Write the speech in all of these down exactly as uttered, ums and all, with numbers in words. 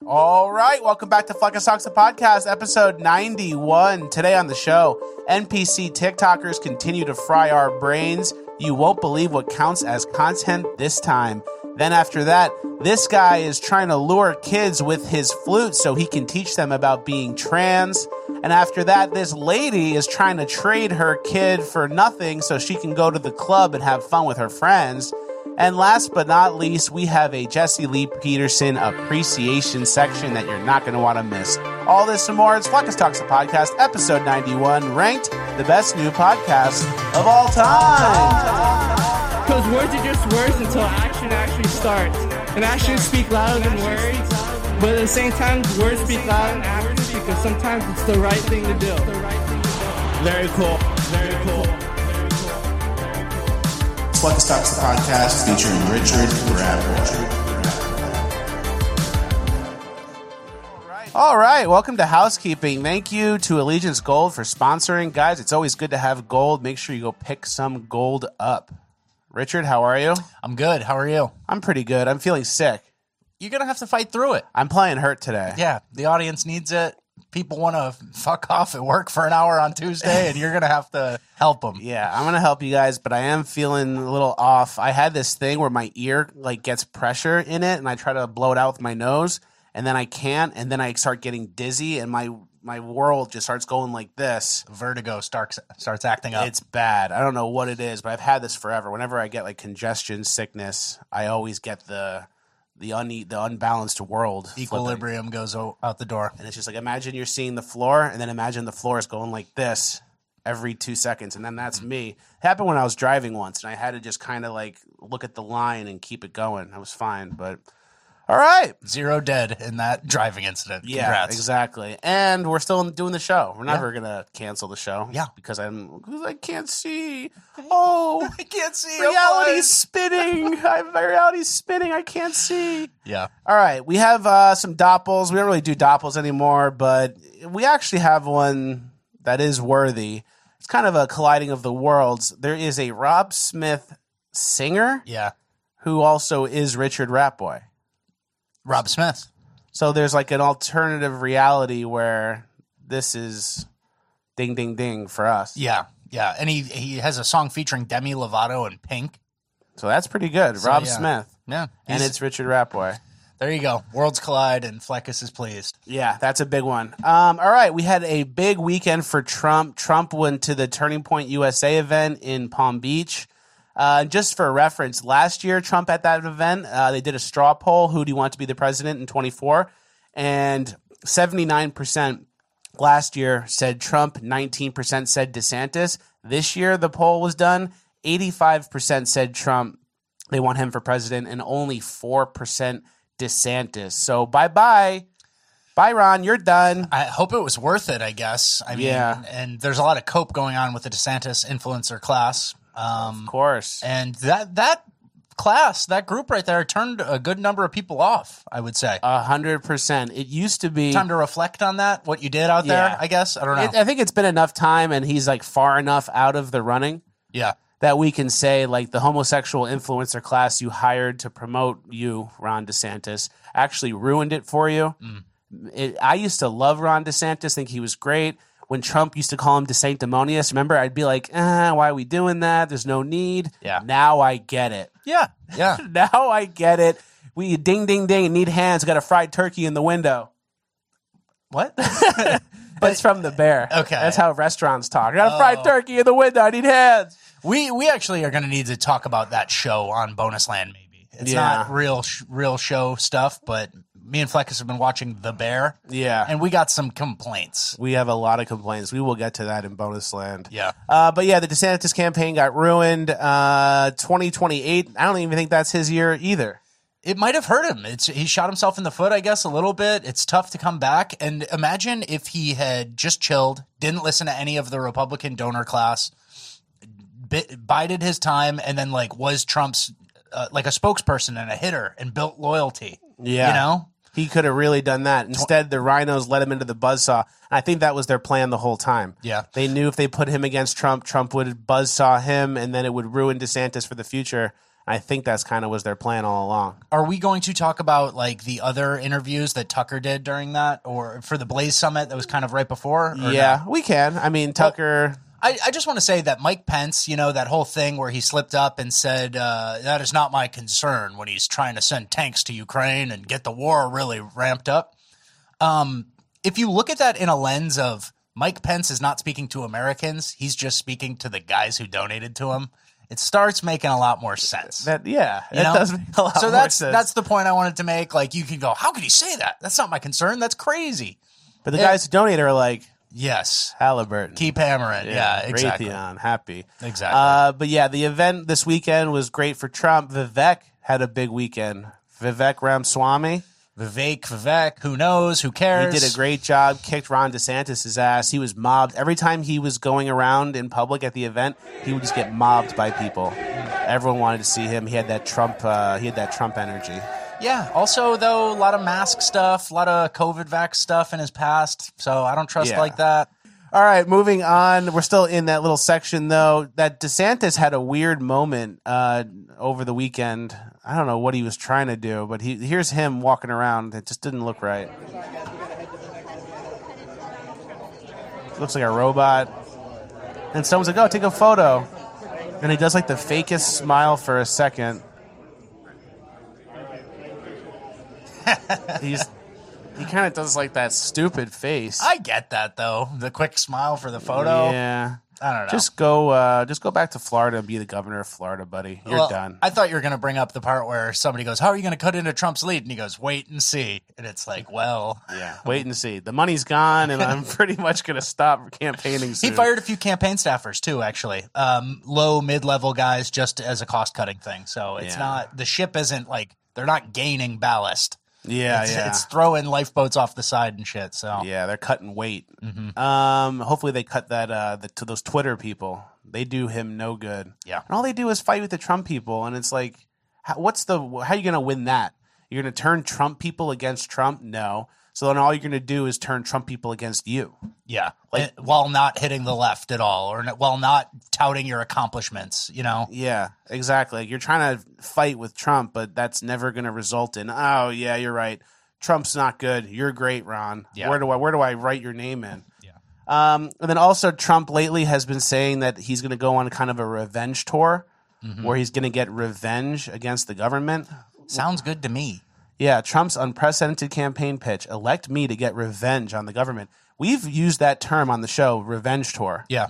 All right, welcome back to Fleckus Talks, the podcast, episode ninety-one. Today on the show, N P C TikTokers continue to fry our brains. You won't believe what counts as content this time. Then after that, this guy is trying to lure kids with his flute so he can teach them about being trans. And after that, this lady is trying to trade her kid for nothing so she can go to the club and have fun with her friends. And last but not least, we have a Jesse Lee Peterson appreciation section that you're not going to want to miss. All this and more, it's Fleckus Talks, the podcast, episode ninety-one, ranked the best new podcast of all time. Because words are just words until action actually starts. And actions speak louder than words, but at the same time, words speak louder than actions because sometimes it's the right thing to do. Very cool. Very cool. Fleckus Talks, the podcast, featuring Richard Rappboy. All right, welcome to housekeeping. Thank you to Allegiance Gold for sponsoring. Guys, it's always good to have gold. Make sure you go pick some gold up. Richard, how are you? I'm good. How are you? I'm pretty good. I'm feeling sick. You're going to have to fight through it. I'm playing hurt today. Yeah, the audience needs it. People want to fuck off at work for an hour on Tuesday, and you're going to have to help them. Yeah, I'm going to help you guys, but I am feeling a little off. I had this thing where my ear like gets pressure in it, and I try to blow it out with my nose, and then I can't, and then I start getting dizzy, and my my world just starts going like this. Vertigo starts starts acting up. It's bad. I don't know what it is, but I've had this forever. Whenever I get like congestion sickness, I always get the the un the unbalanced world. Equilibrium flipping. goes o- out the door. And it's just like, imagine you're seeing the floor, and then imagine the floor is going like this every two seconds, and then that's mm-hmm. me. It happened when I was driving once, and I had to just kind of like look at the line and keep it going. I was fine, but all right. Zero dead in that driving incident. Yeah, Congrats. exactly. And we're still doing the show. We're never yeah. going to cancel the show. Yeah. Because I'm, because I can't see. Oh, I can't see. Reality's spinning. I, my reality's spinning. I can't see. Yeah. All right. We have uh, some doppels. We don't really do doppels anymore, but we actually have one that is worthy. It's kind of a colliding of the worlds. There is a Rob Smith singer. Yeah. Who also is Richard Rappboy. Rob Smith. So there's like an alternative reality where this is ding, ding, ding for us. Yeah, yeah. And he, he has a song featuring Demi Lovato and Pink. So that's pretty good. So, Rob yeah. Smith. Yeah. And it's Richard Rappboy. There you go. Worlds collide and Fleckus is pleased. Yeah, that's a big one. Um, all right, we had a big weekend for Trump. Trump went to the Turning Point U S A event in Palm Beach. Uh, just for reference, last year, Trump at that event, uh, they did a straw poll. Who do you want to be the president in twenty-four? And seventy-nine percent last year said Trump, nineteen percent said DeSantis. This year, the poll was done. eighty-five percent said Trump, they want him for president, and only four percent DeSantis. So bye-bye. Bye, Ron. You're done. I hope it was worth it, I guess. I mean, yeah. And there's a lot of cope going on with the DeSantis influencer class. Um, of course. And that that class, that group right there, turned a good number of people off, I would say. A hundred percent. It used to be... Time to reflect on that, what you did out yeah. there, I guess? I don't know. It, I think it's been enough time, and he's like far enough out of the running yeah. that we can say, like, the homosexual influencer class you hired to promote you, Ron DeSantis, actually ruined it for you. Mm. It, I used to love Ron DeSantis, think he was great. When Trump used to call him DeSanctimonious, remember, I'd be like, eh, why are we doing that? There's no need. Yeah. Now I get it. Yeah, yeah. Now I get it. We ding, ding, ding, need hands. Got a fried turkey in the window. What? It's from The Bear. Okay. That's how restaurants talk. I got a fried Oh. turkey in the window. I need hands. We we actually are going to need to talk about that show on Bonus Land, maybe. It's Yeah. not real sh- real show stuff, but me and Fleckus have been watching The Bear. Yeah. And we got some complaints. We have a lot of complaints. We will get to that in bonus land. Yeah. Uh, but yeah, the DeSantis campaign got ruined. Uh, twenty twenty-eight, I don't even think that's his year either. It might have hurt him. It's he shot himself in the foot, I guess, a little bit. It's tough to come back. And imagine if he had just chilled, didn't listen to any of the Republican donor class, bit, bided his time, and then like was Trump's uh, like a spokesperson and a hitter and built loyalty. Yeah. You know? He could have really done that. Instead, the rhinos let him into the buzzsaw. And I think that was their plan the whole time. Yeah. They knew if they put him against Trump, Trump would buzzsaw him, and then it would ruin DeSantis for the future. I think that's kind of was their plan all along. Are we going to talk about like the other interviews that Tucker did during that, or for the Blaze Summit that was kind of right before? Or Yeah, no? we can. I mean, Tucker. Well, I, I just want to say that Mike Pence, you know, that whole thing where he slipped up and said, uh, that is not my concern when he's trying to send tanks to Ukraine and get the war really ramped up. Um, if you look at that in a lens of Mike Pence is not speaking to Americans, he's just speaking to the guys who donated to him, it starts making a lot more sense. That yeah, You it know? does make a lot so more that's sense. that's the point I wanted to make. Like, you can go, how could he say that? That's not my concern. That's crazy. But the it- guys who donate are like Yes. Halliburton, Keep hammering. Yeah, exactly. Raytheon, happy. Exactly. Uh, but yeah, the event this weekend was great for Trump. Vivek had a big weekend. Vivek Ramaswamy. Vivek, Vivek, who knows? Who cares? He did a great job, kicked Ron DeSantis' ass. He was mobbed. Every time he was going around in public at the event, he would just get mobbed by people. Everyone wanted to see him. He had that Trump uh, he had that Trump energy. Yeah. Also, though, a lot of mask stuff, a lot of COVID vax stuff in his past. So I don't trust Yeah. like that. All right, moving on. We're still in that little section, though. That DeSantis had a weird moment uh, over the weekend. I don't know what he was trying to do, but he here's him walking around. It just didn't look right. Looks like a robot. And someone's like, oh, take a photo. And he does like the fakest smile for a second. He's he kind of does like that stupid face. I get that, though. The quick smile for the photo. Yeah. I don't know. Just go uh, just go back to Florida and be the governor of Florida, buddy. You're Well, done. I thought you were going to bring up the part where somebody goes, how are you going to cut into Trump's lead? And he goes, wait and see. And it's like, well. Yeah. Wait and see. The money's gone, and I'm pretty much going to stop campaigning soon. He fired a few campaign staffers, too, actually. Um, low, mid-level guys just as a cost-cutting thing. So it's Yeah. not – the ship isn't like – they're not gaining ballast. Yeah, it's, yeah. It's throwing lifeboats off the side and shit. So Yeah, they're cutting weight. Mm-hmm. Um, hopefully they cut that uh, the, to those Twitter people. They do him no good. Yeah. And all they do is fight with the Trump people, and it's like, how, what's the how are you going to win that? You're going to turn Trump people against Trump? No. So then all you're going to do is turn Trump people against you. yeah, like, while not hitting the left at all, or n- while not touting your accomplishments, you know. Yeah, exactly. Like, you're trying to fight with Trump, but that's never going to result in, oh, yeah, you're right. Trump's not good. You're great, Ron. Yeah. Where do I where do I write your name in? Yeah. Um, and then also Trump lately has been saying that he's going to go on kind of a revenge tour Mm-hmm. where he's going to get revenge against the government. Sounds good to me. Yeah, Trump's unprecedented campaign pitch, elect me to get revenge on the government. We've used that term on the show, revenge tour. Yeah,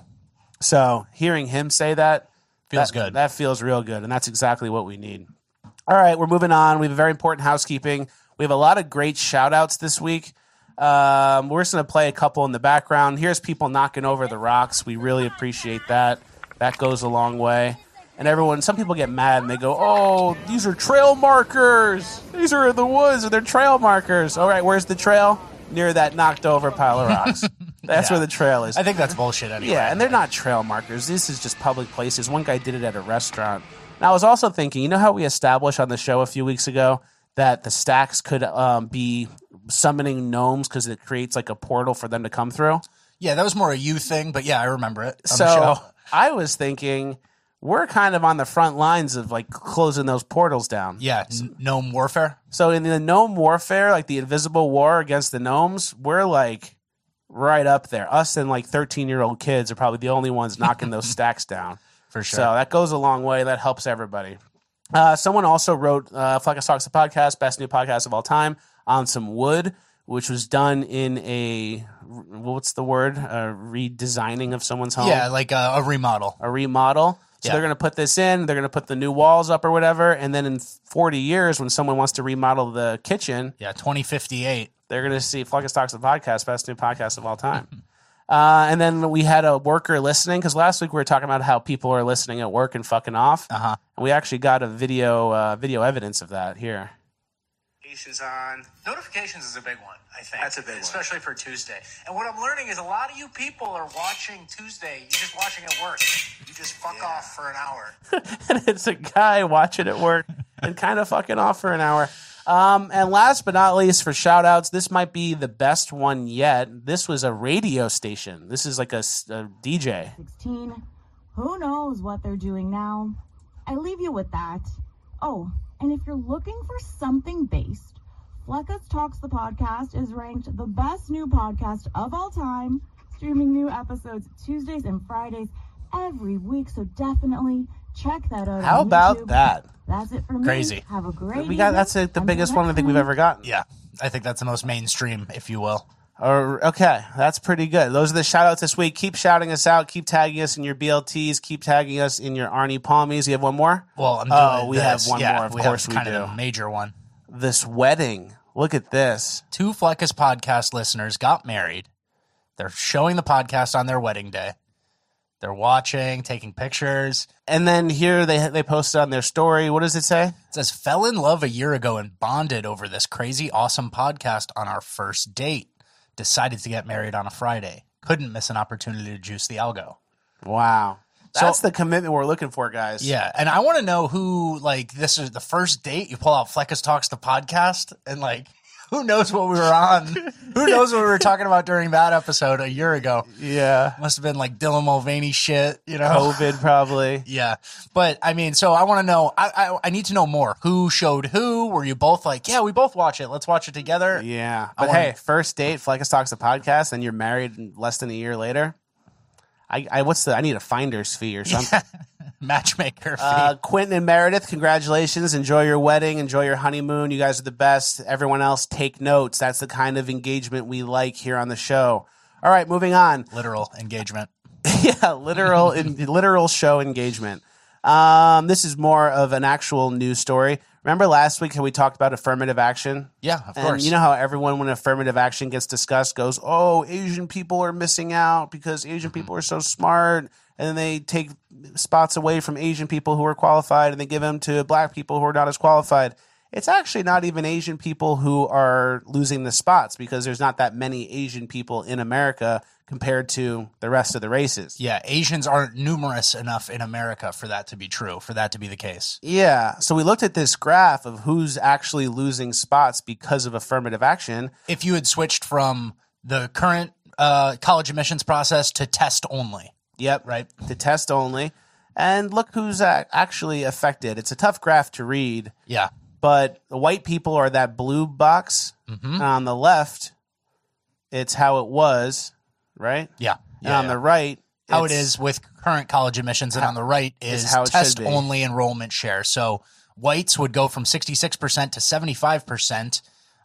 So hearing him say that feels that, good. That feels real good, and that's exactly what we need. All right, we're moving on. We have a very important housekeeping. We have a lot of great shout-outs this week. Um, we're just going to play a couple in the background. Here's people knocking over the rocks. We really appreciate that. That goes a long way. And everyone, some people get mad and they go, oh, these are trail markers. These are the woods, or they're trail markers. All right, where's the trail? Near that knocked over pile of rocks. That's Yeah. where the trail is. I think that's bullshit anyway. Yeah, and they're not trail markers. This is just public places. One guy did it at a restaurant. And I was also thinking, you know how we established on the show a few weeks ago that the stacks could um, be summoning gnomes because it creates like a portal for them to come through? Yeah, that was more a you thing, but yeah, I remember it on So the show. I was thinking we're kind of on the front lines of like closing those portals down. Yeah, n- gnome warfare. So in the gnome warfare, like the invisible war against the gnomes, we're like right up there. Us and like thirteen-year-old kids are probably the only ones knocking those stacks down. For sure. So that goes a long way. That helps everybody. Uh, someone also wrote uh, Fleckus Talks, the podcast, best new podcast of all time, on some wood, which was done in a, what's the word? A redesigning of someone's home? Yeah, like a, a remodel. A remodel. So Yeah. they're going to put this in. They're going to put the new walls up or whatever. And then in forty years, when someone wants to remodel the kitchen, Yeah, twenty fifty-eight. they're going to see Fleckus Talks, the podcast, best new podcast of all time. Uh, and then we had a worker listening, because last week we were talking about how people are listening at work and fucking off. Uh-huh. And we actually got a video uh, video evidence of that here. Notifications on. Notifications is a big one, I think. That's a big one. Especially for Tuesday. And what I'm learning is a lot of you people are watching Tuesday. You're just watching at work. You just fuck Yeah. off for an hour. And it's a guy watching it work and kind of fucking off for an hour. Um, and last but not least, for shout outs, this might be the best one yet. This was a radio station. This is like a, s- a D J. sixteen. Who knows what they're doing now? I leave you with that. Oh, and if you're looking for something based, Fleckus Talks the Podcast is ranked the best new podcast of all time, streaming new episodes Tuesdays and Fridays every week, so definitely check that out. How on about YouTube. that? That's it for me. Crazy. Have a great We got evening. that's it, the Until biggest one I next think we've time. ever gotten. Yeah, I think that's the most mainstream, if you will. Or, okay, that's pretty good. Those are the shout outs this week. Keep shouting us out. Keep tagging us in your B L Ts. Keep tagging us in your Arnie Palmies. You have one more? Well, I'm doing Oh, we have this. one Yeah, more. Of we course have we kind do. of a major one. This wedding. Look at this. Two Fleckus podcast listeners got married. They're showing the podcast on their wedding day. They're watching, taking pictures. And then here they they posted on their story. What does it say? It says, fell in love a year ago and bonded over this crazy, awesome podcast on our first date. Decided to get married on a Friday. Couldn't miss an opportunity to juice the algo. Wow. That's So- the commitment we're looking for, guys. Yeah, and I want to know who, like, this is the first date, you pull out Fleckus Talks the podcast, and, like, who knows what we were on? Who knows what we were talking about during that episode a year ago? Yeah. Must have been, like, Dylan Mulvaney shit, you know? COVID, probably. Yeah, but I mean, so I want to know. I, I I need to know more. Who showed who? Were you both like, yeah, we both watch it. Let's watch it together. Yeah. I But wanna- hey, first date, Fleckus Talks the podcast, and you're married less than a year later. I, I what's the? I need a finder's fee or something. Matchmaker. Uh, Quentin and Meredith, congratulations. Enjoy your wedding. Enjoy your honeymoon. You guys are the best. Everyone else, take notes. That's the kind of engagement we like here on the show. All right, moving on. Literal engagement. Yeah, literal in, literal show engagement. Um, this is more of an actual news story. Remember last week how we talked about affirmative action? Yeah, of And course. you know how everyone, when affirmative action gets discussed, goes, oh, Asian people are missing out because Asian Mm-hmm. people are so smart. And then they take spots away from Asian people who are qualified and they give them to black people who are not as qualified. It's actually not even Asian people who are losing the spots because there's not that many Asian people in America compared to the rest of the races. Yeah, Asians aren't numerous enough in America for that to be true, for that to be the case. Yeah. So we looked at this graph of who's actually losing spots because of affirmative action. If you had switched from the current uh, college admissions process to test only, Yep. right? To test only. And look who's uh, actually affected. It's a tough graph to read, Yeah. but the white people are that blue box. Mm-hmm. And on the left, it's how it was, right? Yeah. And yeah, on yeah. the right, how it it's- is with current college admissions, and on the right is how it should test be. only enrollment share. So whites would go from sixty-six percent to seventy-five percent.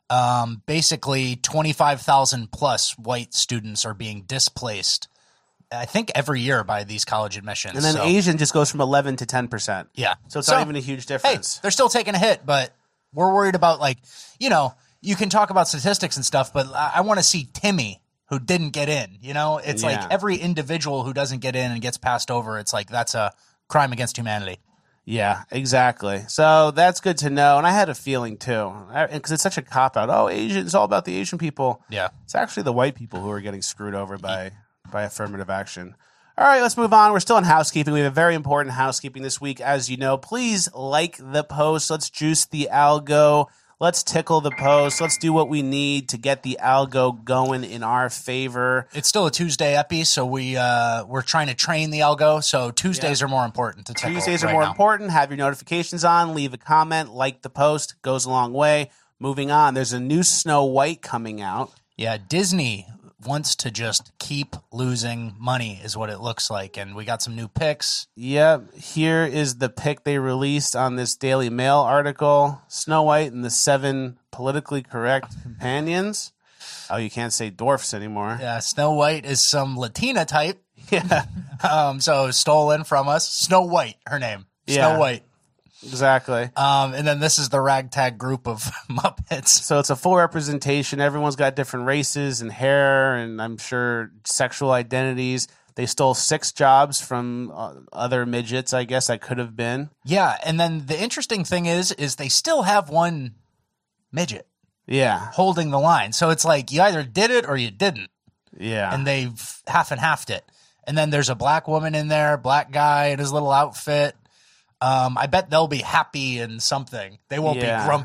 Um, basically, twenty-five thousand plus white students are being displaced, I think, every year by these college admissions. And then So, Asian just goes from eleven to ten percent. yeah. So it's So, not even a huge Hey, difference. they're still taking a hit, but we're worried about, like, you know, you can talk about statistics and stuff, but I, I want to see Timmy, who didn't get in. You know, it's Yeah. like every individual who doesn't get in and gets passed over, it's like that's a crime against humanity. Yeah, exactly. So that's good to know. And I had a feeling too, because it's such a cop out. Oh, Asian, it's all about the Asian people. Yeah. It's actually the white people who are getting screwed over by, by affirmative action. All right, let's move on. We're still in housekeeping. We have a very important housekeeping this week. As you know, please like the post. Let's juice the algo. Let's tickle the post. Let's do what we need to get the algo going in our favor. It's still a Tuesday epi, so we uh, we're trying to train the algo. So Tuesdays Yeah. are more important to tickle. Tuesdays are right more now. important. Have your notifications on. Leave a comment. Like the post. Goes a long way. Moving on. There's a new Snow White coming out. Yeah, Disney wants to just keep losing money, is what it looks like, and we got some new picks. Yep. Here is the pic they released on this Daily Mail article. Snow White and the seven politically correct companions. Oh, you can't say dwarfs anymore. Yeah, Snow White is some Latina type. Yeah, Um, so stolen from us. Snow White, her name. Yeah. Snow White. exactly. Um, and then this is the ragtag group of Muppets. So it's a full representation. Everyone's got different races and hair and I'm sure sexual identities. They stole six jobs from uh, other midgets, I guess that could have been. Yeah, and then the interesting thing is, is they still have one midget Yeah. holding the line. So it's like you either did it or you didn't, Yeah. and they've half and halved it. And then there's a black woman in there, black guy in his little outfit. Um, I bet they'll be happy in something. They won't Yeah. be grumpy.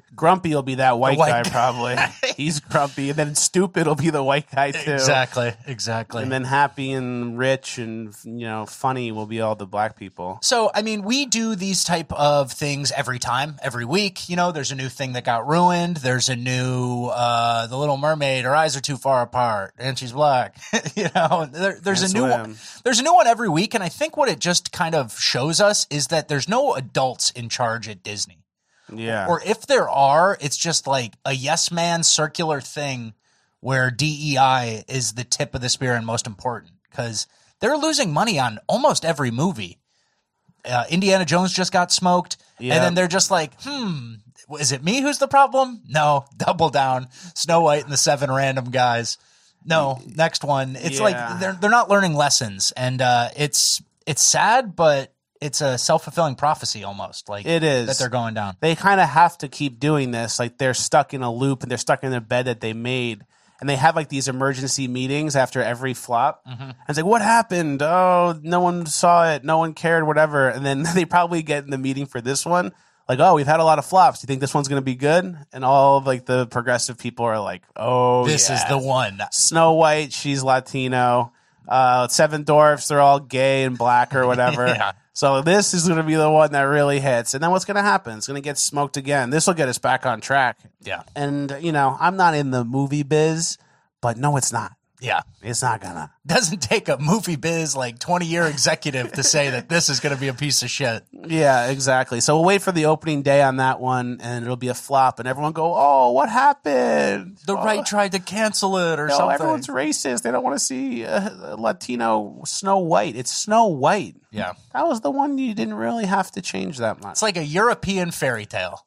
Grumpy will be that white, white guy, guy. probably. He's grumpy. And then stupid will be the white guy, too. Exactly, exactly. And then happy and rich and, you know, funny will be all the black people. So, I mean, we do these type of things every time, every week. You know, there's a new thing that got ruined. There's a new, uh, The Little Mermaid, her eyes are too far apart and she's black. you know, there, there's Can't a new swim. one. There's a new one every week. And I think what it just kind of shows us is that there's no adults in charge at Disney. Yeah. Or if there are, it's just like a yes man circular thing where D E I is the tip of the spear and most important because they're losing money on almost every movie. Uh, Indiana Jones just got smoked. Yeah. And then they're just like, hmm, is it me who's the problem? No, double down. Snow White and the Seven Random Guys. No, next one. It's Yeah. like they're they're not learning lessons. And uh, it's it's sad, but it's a self-fulfilling prophecy almost. Like It is. that they're going down. They kind of have to keep doing this. Like they're stuck in a loop and they're stuck in the bed that they made. And they have like these emergency meetings after every flop. Mm-hmm. And it's like, what happened? Oh, no one saw it. No one cared, whatever. And then they probably get in the meeting for this one. Like, oh, we've had a lot of flops. Do you think this one's going to be good? And all of like the progressive people are like, oh, This yeah. is the one. Snow White, she's Latino. Uh, Seven Dwarfs, they're all gay and black or whatever. Yeah. So this is going to be the one that really hits. And then what's going to happen? It's going to get smoked again. This will get us back on track. Yeah. And, you know, I'm not in the movie biz, but no, it's not. Yeah. It's not going to. Doesn't take a movie biz like twenty year executive to say that this is going to be a piece of shit. Yeah, exactly. So we'll wait for the opening day on that one, and it'll be a flop, and everyone go, oh, what happened? The right tried to cancel it or No, something. everyone's racist. They don't want to see uh, Latino Snow White. It's Snow White. Yeah. That was the one you didn't really have to change that much. It's like a European fairy tale.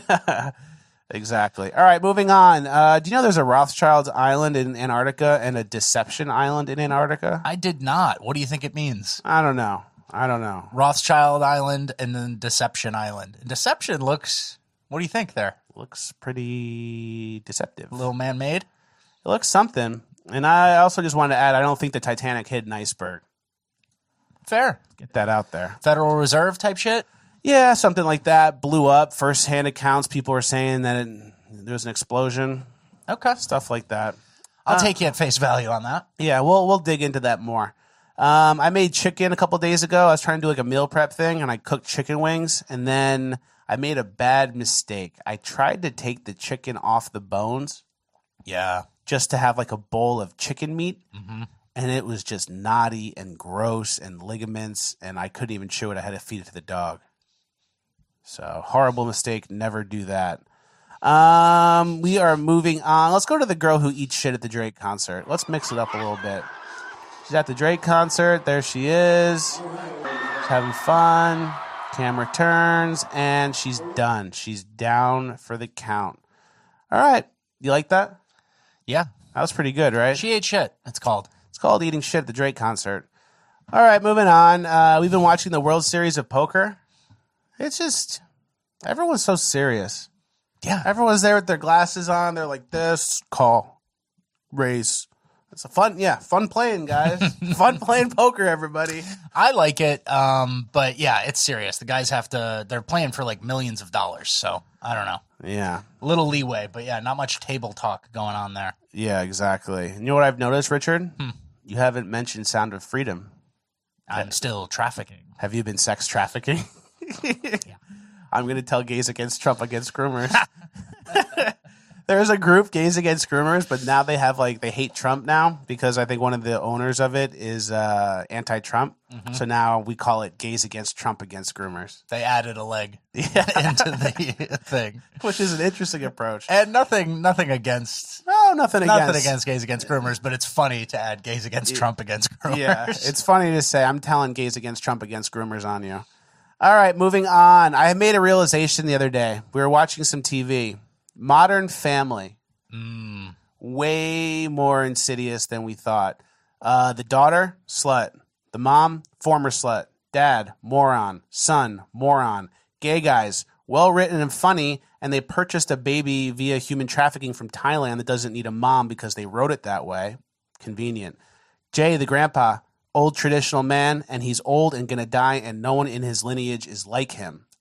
Exactly. All right, moving on. Uh, do you know there's a Rothschild Island in Antarctica and a Deception Island in Antarctica? I did not. What do you think it means? I don't know. I don't know. Rothschild Island and then Deception Island. Deception looks, what do you think there? Looks pretty deceptive. A little man-made? It looks something. And I also just wanted to add, I don't think the Titanic hit an iceberg. Fair. Get that out there. Federal Reserve type shit? Yeah, something like that. Blew up. First-hand accounts, people were saying that it, there was an explosion. Okay. Stuff like that. I'll take you at face value on that. Yeah, we'll we'll dig into that more. Um, I made chicken a couple days ago. I was trying to do like a meal prep thing, and I cooked chicken wings, and then I made a bad mistake. I tried to take the chicken off the bones Yeah. just to have like a bowl of chicken meat, Mm-hmm. and it was just knotty and gross and ligaments, and I couldn't even chew it. I had to feed it to the dog. So horrible mistake. Never do that. Um, we are moving on. Let's go to the girl who eats shit at the Drake concert. Let's mix it up a little bit. She's at the Drake concert. There she is. She's having fun. Camera turns, and she's done. She's down for the count. All right. You like that? Yeah. That was pretty good, right? She ate shit, it's called. It's called eating shit at the Drake concert. All right, moving on. Uh, we've been watching the World Series of Poker. It's just, everyone's so serious. Yeah. Everyone's there with their glasses on. They're like, this, call, raise. It's a fun, yeah, fun playing, guys. Fun playing poker, everybody. I like it, um, but yeah, it's serious. The guys have to, they're playing for like millions of dollars, so I don't know. Yeah, A little leeway, but yeah, not much table talk going on there. yeah, exactly. And you know what I've noticed, Richard? Hmm. You haven't mentioned Sound of Freedom. I'm still trafficking. Have you been sex trafficking? I'm going to tell Gays Against Trump Against Groomers. There's a group, Gays Against Groomers, but now they have like, they hate Trump now because I think one of the owners of it is uh, anti-Trump. Mm-hmm. So now we call it Gays Against Trump Against Groomers. They added a leg Yeah. into the thing. Which is an interesting approach. And nothing nothing against Oh, nothing against. nothing against gays against groomers, but it's funny to add gays against Trump against groomers. Yeah, it's funny to say. I'm telling Gays Against Trump Against Groomers on you. All right, moving on. I made a realization the other day. We were watching some T V. Modern Family. Mm. Way more insidious than we thought. Uh, the daughter, slut. The mom, former slut. Dad, moron. Son, moron. Gay guys, well written and funny, and they purchased a baby via human trafficking from Thailand that doesn't need a mom because they wrote it that way. Convenient. Jay, the grandpa, old traditional man, and he's old and gonna die, and no one in his lineage is like him.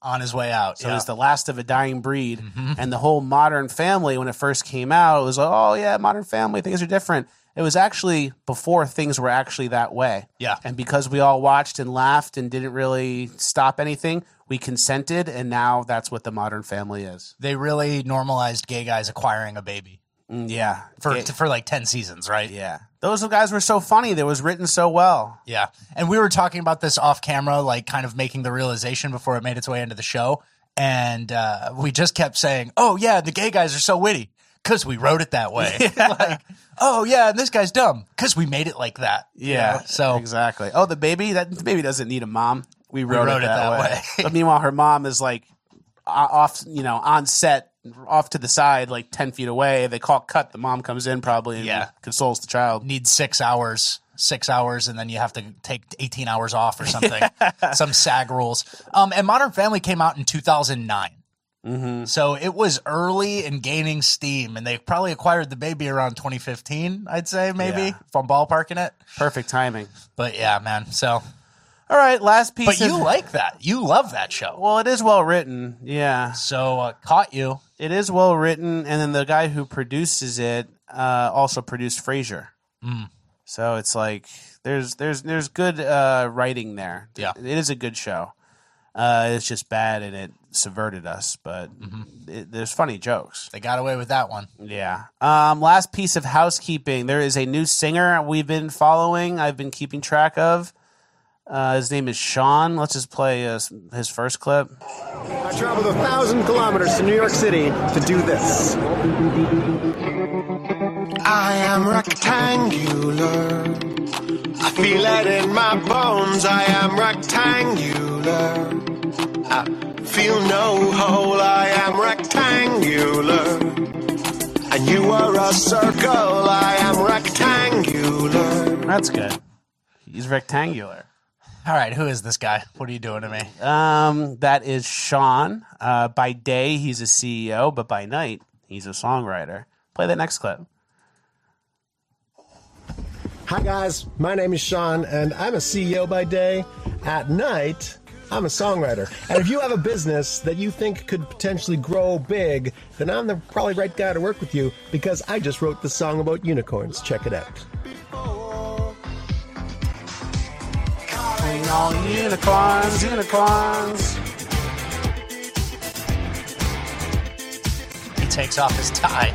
on his way out. So yeah. it was the last of a dying breed. Mm-hmm. And the whole Modern Family, when it first came out, it was like, oh, yeah, Modern Family, things are different. It was actually before things were actually that way. Yeah. And because we all watched and laughed and didn't really stop anything, we consented, and now that's what the Modern Family is. They really normalized gay guys acquiring a baby Mm, yeah. for Gay- for like ten seasons, right? yeah. Those guys were so funny. They was written so well. Yeah. And we were talking about this off camera, like kind of making the realization before it made its way into the show. And uh, we just kept saying, oh, yeah, the gay guys are so witty because we wrote it that way. Like, oh, yeah, and this guy's dumb because we made it like that. you Yeah. know? So exactly. Oh, the baby? That the baby doesn't need a mom. We wrote, wrote it, it that, that way. way. But meanwhile, her mom is like o- off, you know, on set, off to the side, like ten feet away. They call cut. The mom comes in probably and Yeah. consoles the child. needs six hours, six hours, and then you have to take eighteen hours off or something. Some SAG rules. Um, and Modern Family came out in two thousand nine. Mm-hmm. So it was early and gaining steam, and they probably acquired the baby around twenty fifteen, I'd say, maybe, Yeah. if I'm ballparking it. Perfect timing. But yeah, man. So, All right, last piece but of... you like that. You love that show. Well, it is well written. Yeah. So, uh, caught you. It is well written, and then the guy who produces it uh, also produced Frasier. Mm. So it's like there's there's there's good uh, writing there. Yeah. It is a good show. Uh, it's just bad, and it subverted us, but Mm-hmm. it, there's funny jokes. They got away with that one. Yeah. Um, last piece of housekeeping. There is a new singer we've been following. I've been keeping track of. Uh, his name is Sean. Let's just play uh, his first clip. I traveled a thousand kilometers to New York City to do this. I am rectangular. I feel it in my bones. I am rectangular. I feel no hole. I am rectangular. And you are a circle. I am rectangular. That's good. He's rectangular. All right, who is this guy? What are you doing to me? Um, that is Sean. Uh, by day, he's a C E O, but by night, he's a songwriter. Play that next clip. Hi guys, my name is Sean, and I'm a C E O by day. At night, I'm a songwriter. And if you have a business that you think could potentially grow big, then I'm the probably right guy to work with you because I just wrote the song about unicorns. Check it out. Calling all unicorns, unicorns. He takes off his tie.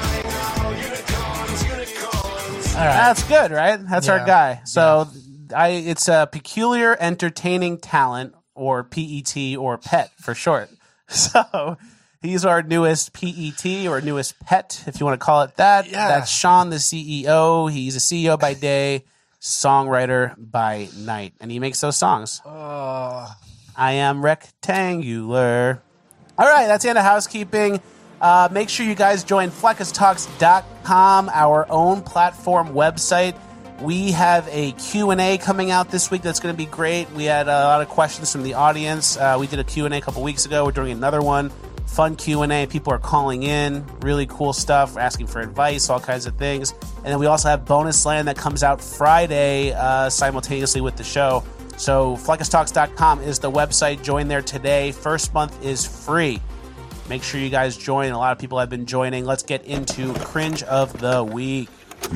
All right. That's good, right? That's our Yeah. guy. So I, it's a peculiar entertaining talent, or P E T, or pet for short. So he's our newest P E T, or newest pet, if you want to call it that. Yeah. That's Sean, the C E O. He's a C E O by day, songwriter by night, and he makes those songs. Uh, I am rectangular. All right, that's the end of housekeeping. Uh, make sure you guys join fleckus talks dot com, our own platform website. We have a Q and A coming out this week that's going to be great. We had a lot of questions from the audience. Uh, we did a Q and A a couple weeks ago. We're doing another one. Fun Q and A. People are calling in. Really cool stuff. We're asking for advice, all kinds of things. And then we also have Bonus Land that comes out Friday uh, simultaneously with the show. So fleckus talks dot com is the website. Join there today. First month is free. Make sure you guys join. A lot of people have been joining. Let's get into Cringe of the Week.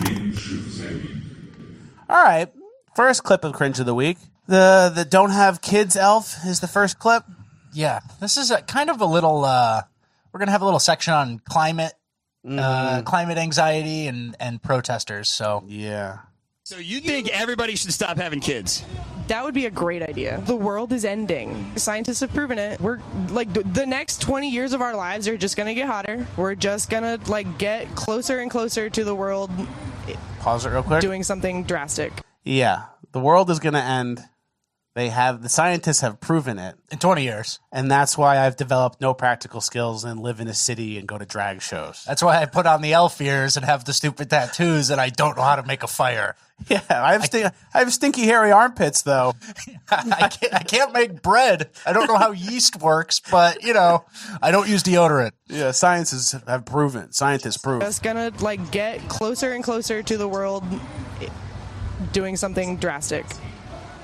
All right. First clip of Cringe of the Week. The the Don't Have Kids elf is the first clip. yeah, this is a, kind of a little. Uh, we're gonna have a little section on climate, uh, climate anxiety, and and protesters. So Yeah. So you think everybody should stop having kids? That would be a great idea. The world is ending. Scientists have proven it. We're like th- the next twenty years of our lives are just going to get hotter. We're just going to like get closer and closer to the world Pause it real quick. doing something drastic. Yeah. The world is going to end. They have the scientists have proven it. in twenty years, And that's why I've developed no practical skills and live in a city and go to drag shows. that's why I put on the elf ears and have the stupid tattoos, and I don't know how to make a fire. Yeah, I have sti- I have stinky hairy armpits though. I can't. I can't make bread. I don't know how yeast works, but you know, I don't use deodorant. Yeah, scientists have proven. Scientists prove. Just going to like get closer and closer to the world doing something drastic.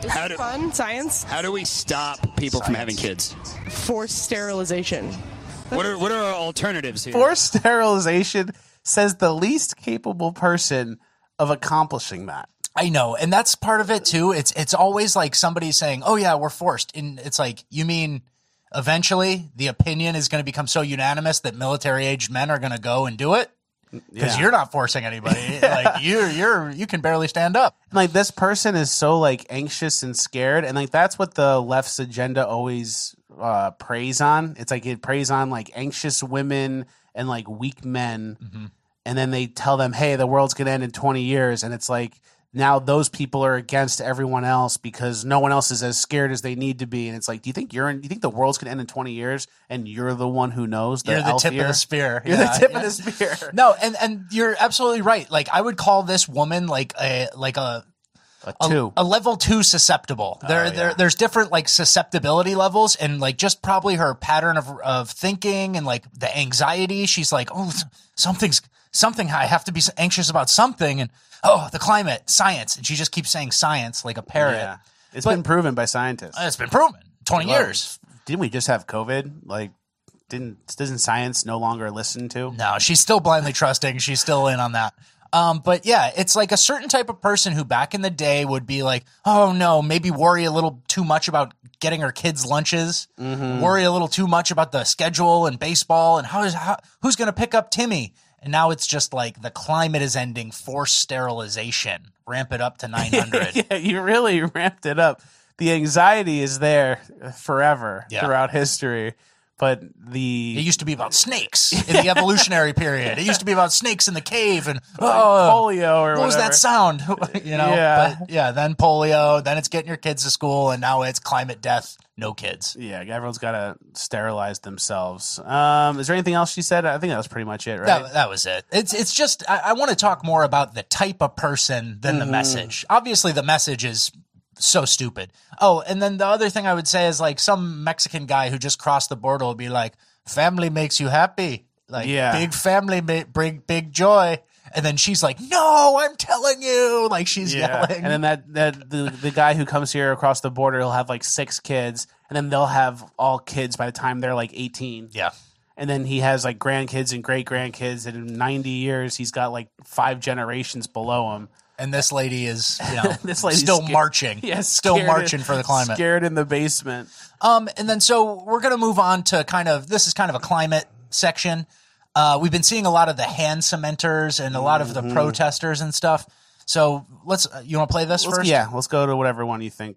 How do, Fun science. how do we stop people from having kids? Forced sterilization. What are what are our alternatives here? Forced sterilization says the least capable person of accomplishing that. I know, and that's part of it too. It's it's always like somebody saying, "Oh yeah, we're forced," and it's like, you mean eventually the opinion is going to become so unanimous that military-aged men are going to go and do it? Because Yeah. you're not forcing anybody. Like you, you're you can barely stand up. And, like, this person is so like anxious and scared, and like that's what the left's agenda always uh, preys on. It's like it preys on like anxious women and like weak men, Mm-hmm. and then they tell them, "Hey, the world's gonna end in twenty years," and it's like now those people are against everyone else because no one else is as scared as they need to be. And it's like, do you think you're in? Do you think the world's gonna end in twenty years, and you're the one who knows? The You're the tip elf of ear? the spear. You're Yeah, the tip yeah. of the spear. No, and and you're absolutely right. Like I would call this woman like a like a A a, two. a level two susceptible. There, yeah. there, there's different like susceptibility levels, and like just probably her pattern of of thinking and like the anxiety. She's like, oh, something's something. I have to be anxious about something, and oh, the climate, science, and she just keeps saying science like a parrot. Yeah, it's But- been proven by scientists. It's been proven twenty Well, years. Didn't we just have COVID? Like, didn't doesn't science no longer listen to? No, she's still blindly trusting. She's still in on that. Um, but yeah, it's like a certain type of person who back in the day would be like, oh no, maybe worry a little too much about getting her kids lunches, Mm-hmm. worry a little too much about the schedule and baseball and how is how, who's going to pick up Timmy. And now it's just like the climate is ending, forced sterilization, ramp it up to nine hundred. Yeah, you really ramped it up. The anxiety is there forever Yeah. throughout history, but the It used to be about snakes in the evolutionary period. It used to be about snakes in the cave and like oh, polio or what was whatever. that sound? You know, Yeah. but yeah, then polio, then it's getting your kids to school, and now it's climate death, no kids. Yeah, everyone's got to sterilize themselves. Um, is there anything else she said? I think that was pretty much it, right? That, that was it. It's it's just I, I want to talk more about the type of person than Mm-hmm. the message. Obviously, the message is so stupid. Oh, and then the other thing I would say is like some Mexican guy who just crossed the border will be like, "Family makes you happy, like Yeah. big family ma- bring big joy." And then she's like, "No, I'm telling you!" Like she's Yeah, yelling. and then that that the, the guy who comes here across the border, he'll have like six kids, and then they'll have all kids by the time they're like eighteen. yeah. And then he has like grandkids and great grandkids, and in ninety years, he's got like five generations below him. And this lady is, you know, This lady's still scared- marching. Yeah, still scared marching in- for the climate. Scared in the basement. Um, and then so we're going to move on to kind of, this is kind of a climate section. Uh, we've been seeing a lot of the hand cementers and a lot of the protesters and stuff. So let's, uh, you want to play this Let's- first? Yeah, let's go to whatever one you think.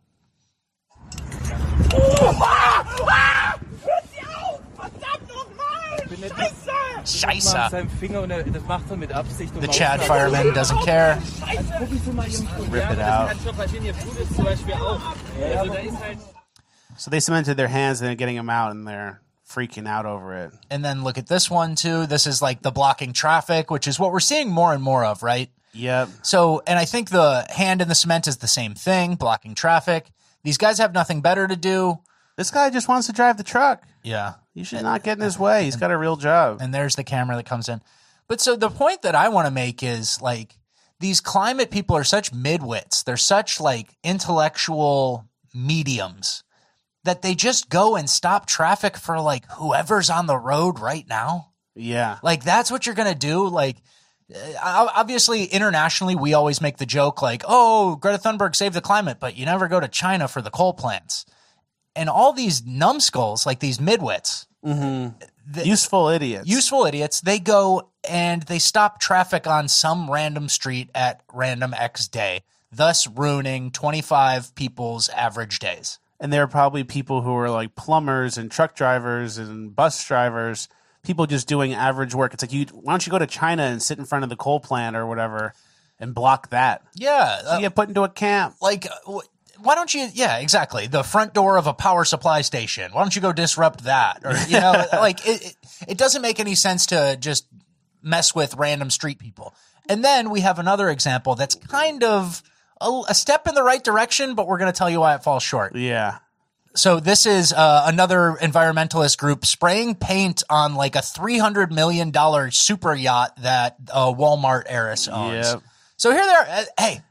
Scheiße. seinem Finger und er, das macht er mit Absicht. Um The Chad fireman doesn't care. Rip it out. zum Beispiel auch. Also da ist halt So they cemented their hands and they're getting them out, and they're freaking out over it. And then look at this one too. This is like the blocking traffic, which is what we're seeing more and more of, right? Yep. So, and I think the hand in the cement is the same thing, blocking traffic. These guys have nothing better to do. This guy just wants to drive the truck. Yeah. You should not get in his way. He's got a real job. And there's the camera that comes in. But so the point that I want to make is like these climate people are such midwits. They're such like intellectual mediums that they just go and stop traffic for like whoever's on the road right now. Yeah. Like that's what you're going to do. Like uh, obviously internationally, we always make the joke like, oh, Greta Thunberg saved the climate, but you never go to China for the coal plants. And all these numbskulls, like these midwits, the- Useful idiots. useful idiots, they go and they stop traffic on some random street at random X day, thus ruining twenty-five people's average days. And there are probably people who are like plumbers and truck drivers and bus drivers, people just doing average work. It's like, you, why don't you go to China and sit in front of the coal plant or whatever and block that? Yeah. So you get put into a camp. Like, uh, wh- why don't you, yeah, exactly. The front door of a power supply station. Why don't you go disrupt that? Or, you know, like it, it, it doesn't make any sense to just mess with random street people. And then we have another example that's kind of a, a step in the right direction, but we're going to tell you why it falls short. Yeah. So this is uh, another environmentalist group spraying paint on like a three hundred million dollars super yacht that uh, Walmart heiress owns. Yep. So here they are. Uh, hey,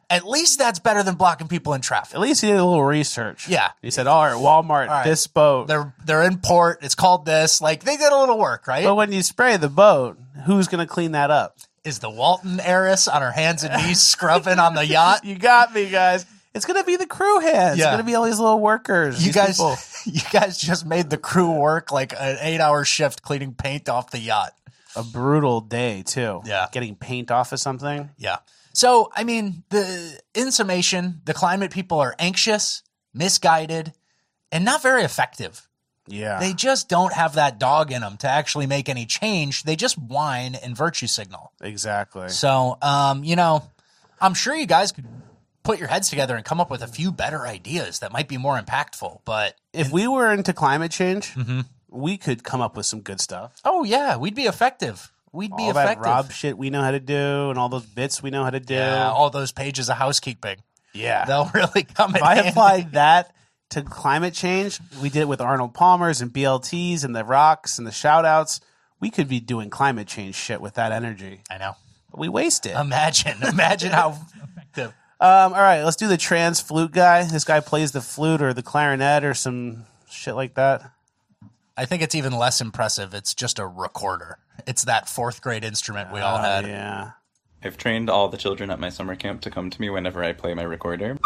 At least that's better than blocking people in traffic. At least he did a little research. Yeah. He said, all right, Walmart, All right. this boat. They're they're in port. It's called this. Like, they did a little work, right? But when you spray the boat, who's going to clean that up? Is the Walton heiress on her hands and knees scrubbing on the yacht? You got me, guys. It's going to be the crew hands. Yeah. It's going to be all these little workers. You these guys, people. you guys just made the crew work like an eight-hour shift cleaning paint off the yacht. A brutal day, too. Yeah. Getting paint off of something. Yeah. So, I mean, the in summation, the climate people are anxious, misguided, and not very effective. Yeah. They just don't have that dog in them to actually make any change. They just whine and virtue signal. Exactly. So, um, you know, I'm sure you guys could put your heads together and come up with a few better ideas that might be more impactful. But if we were into climate change, mm-hmm. we could come up with some good stuff. Oh, yeah, we'd be effective. We'd be all effective. that Rob shit we know how to do and all those bits we know how to do. Yeah, all those pages of housekeeping. Yeah. They'll really come in If I handy. applied that to climate change, we did it with Arnold Palmer's and B L Ts and the rocks and the shout outs. We could be doing climate change shit with that energy. I know. But we waste it. Imagine. Imagine how effective. Um, all right, let's do the trans flute guy. This guy plays the flute or the clarinet or some shit like that. I think it's even less impressive. It's just a recorder. It's that fourth grade instrument we all had. Uh, yeah. I've trained all the children at my summer camp to come to me whenever I play my recorder.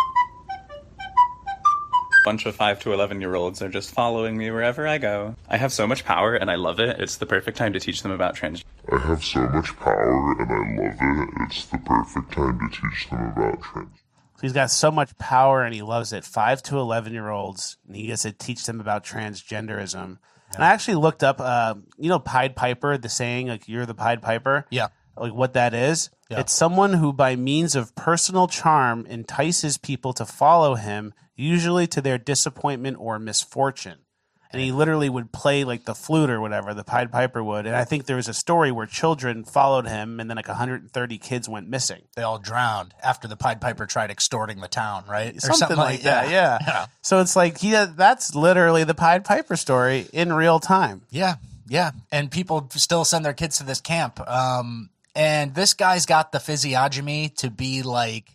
Bunch of five to eleven year olds are just following me wherever I go. I have so much power and I love it. It's the perfect time to teach them about trans. I have so much power and I love it. It's the perfect time to teach them about trans. He's got so much power and he loves it. Five to eleven year olds, and he gets to teach them about transgenderism. Yeah. And I actually looked up, uh, you know, Pied Piper, the saying, like, you're the Pied Piper? Yeah. Like, what that is? Yeah. It's someone who, by means of personal charm, entices people to follow him, usually to their disappointment or misfortune. And he literally would play like the flute or whatever, the Pied Piper would. And I think there was a story where children followed him and then like one hundred thirty kids went missing. They all drowned after the Pied Piper tried extorting the town, right? Or Something, something like, like that, yeah. yeah. yeah. So it's like, he that's literally the Pied Piper story in real time. Yeah, yeah. And people still send their kids to this camp. Um, and this guy's got the physiognomy to be like,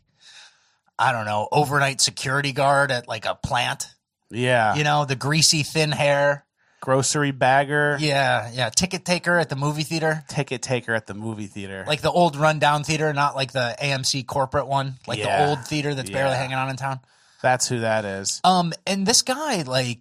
I don't know, overnight security guard at like a plant. Yeah. You know, the greasy, thin hair. Grocery bagger. Yeah, yeah. Ticket taker at the movie theater. Ticket taker at the movie theater. Like the old rundown theater, not like the A M C corporate one. Like yeah. the old theater that's yeah. barely hanging on in town. That's who that is. Um, and this guy, like,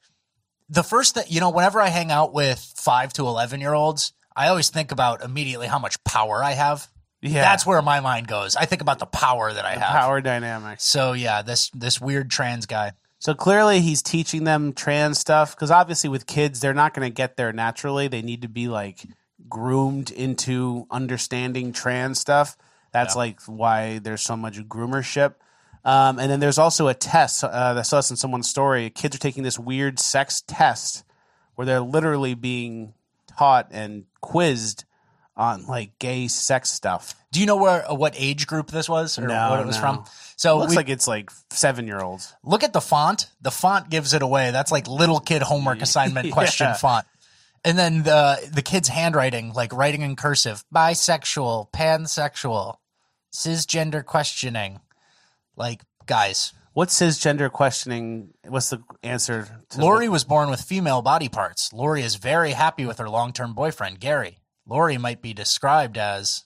the first that, you know, whenever I hang out with five to eleven-year-olds, I always think about immediately how much power I have. Yeah. That's where my mind goes. I think about the power that I the have. Power dynamics. So, yeah, this this weird trans guy. So clearly he's teaching them trans stuff because obviously with kids, they're not going to get there naturally. They need to be like groomed into understanding trans stuff. That's yeah. like why there's so much groomership. Um, and then there's also a test. Uh, I saw this in someone's story. Kids are taking this weird sex test where they're literally being taught and quizzed on like gay sex stuff. Do you know where uh, what age group this was or no, what it was no. from? So it looks we, like it's like seven year olds. Look at the font. The font gives it away. That's like little kid homework assignment question yeah. font. And then the the kid's handwriting, like writing in cursive, bisexual, pansexual, cisgender questioning. Like, guys. What's cisgender questioning? What's the answer? To Lori was born with female body parts. Lori is very happy with her long-term boyfriend, Gary. Lori might be described as...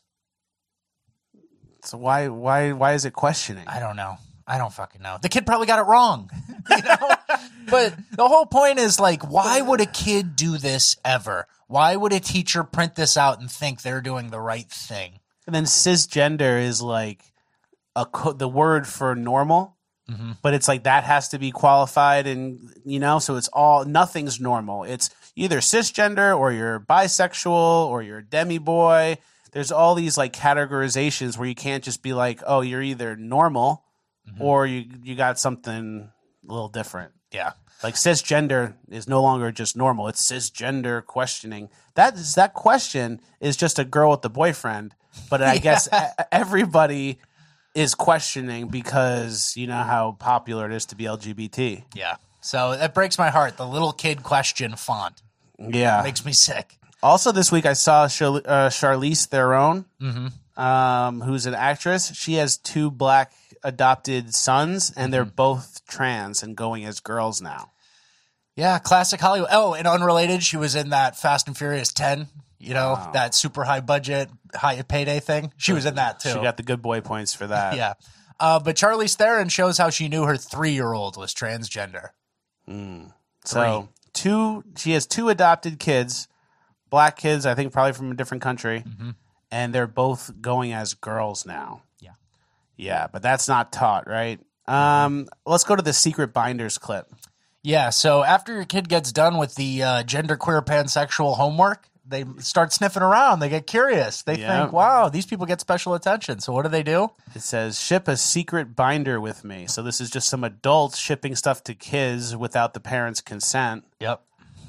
So why why why is it questioning? I don't know. I don't fucking know. The kid probably got it wrong. You know? But the whole point is, like, why would a kid do this ever? Why would a teacher print this out and think they're doing the right thing? And then cisgender is like a co- the word for normal, mm-hmm. but it's like that has to be qualified, and you know, so it's all nothing's normal. It's either cisgender or you're bisexual or you're a demi boy. There's all these like categorizations where you can't just be like, oh, you're either normal mm-hmm. or you you got something a little different. Yeah. Like cisgender is no longer just normal. It's cisgender questioning. That is that question is just a girl with the boyfriend, but I yeah. guess a- everybody is questioning because you know how popular it is to be L G B T. Yeah. So that breaks my heart. The little kid question font. Yeah. It makes me sick. Also, this week I saw Char- uh, Charlize Theron, Mm-hmm. um, who's an actress. She has two black adopted sons, and they're both trans and going as girls now. Yeah, classic Hollywood. Oh, and unrelated, she was in that Fast and Furious ten, you know, Wow. that super high budget, high payday thing. She was in that too. She got the good boy points for that. Yeah. Uh, but Charlize Theron shows how she knew her three-year-old was transgender. Mm. So two, she has two adopted kids, black kids, I think probably from a different country, Mm-hmm. and they're both going as girls now. Yeah. Yeah, but that's not taught, right? Um, let's go to the Secret Binders clip. Yeah, so after your kid gets done with the uh, genderqueer pansexual homework, they start sniffing around. They get curious. They Yeah. think, wow, these people get special attention. So what do they do? It says, ship a secret binder with me. So this is just some adults shipping stuff to kids without the parents' consent. Yep.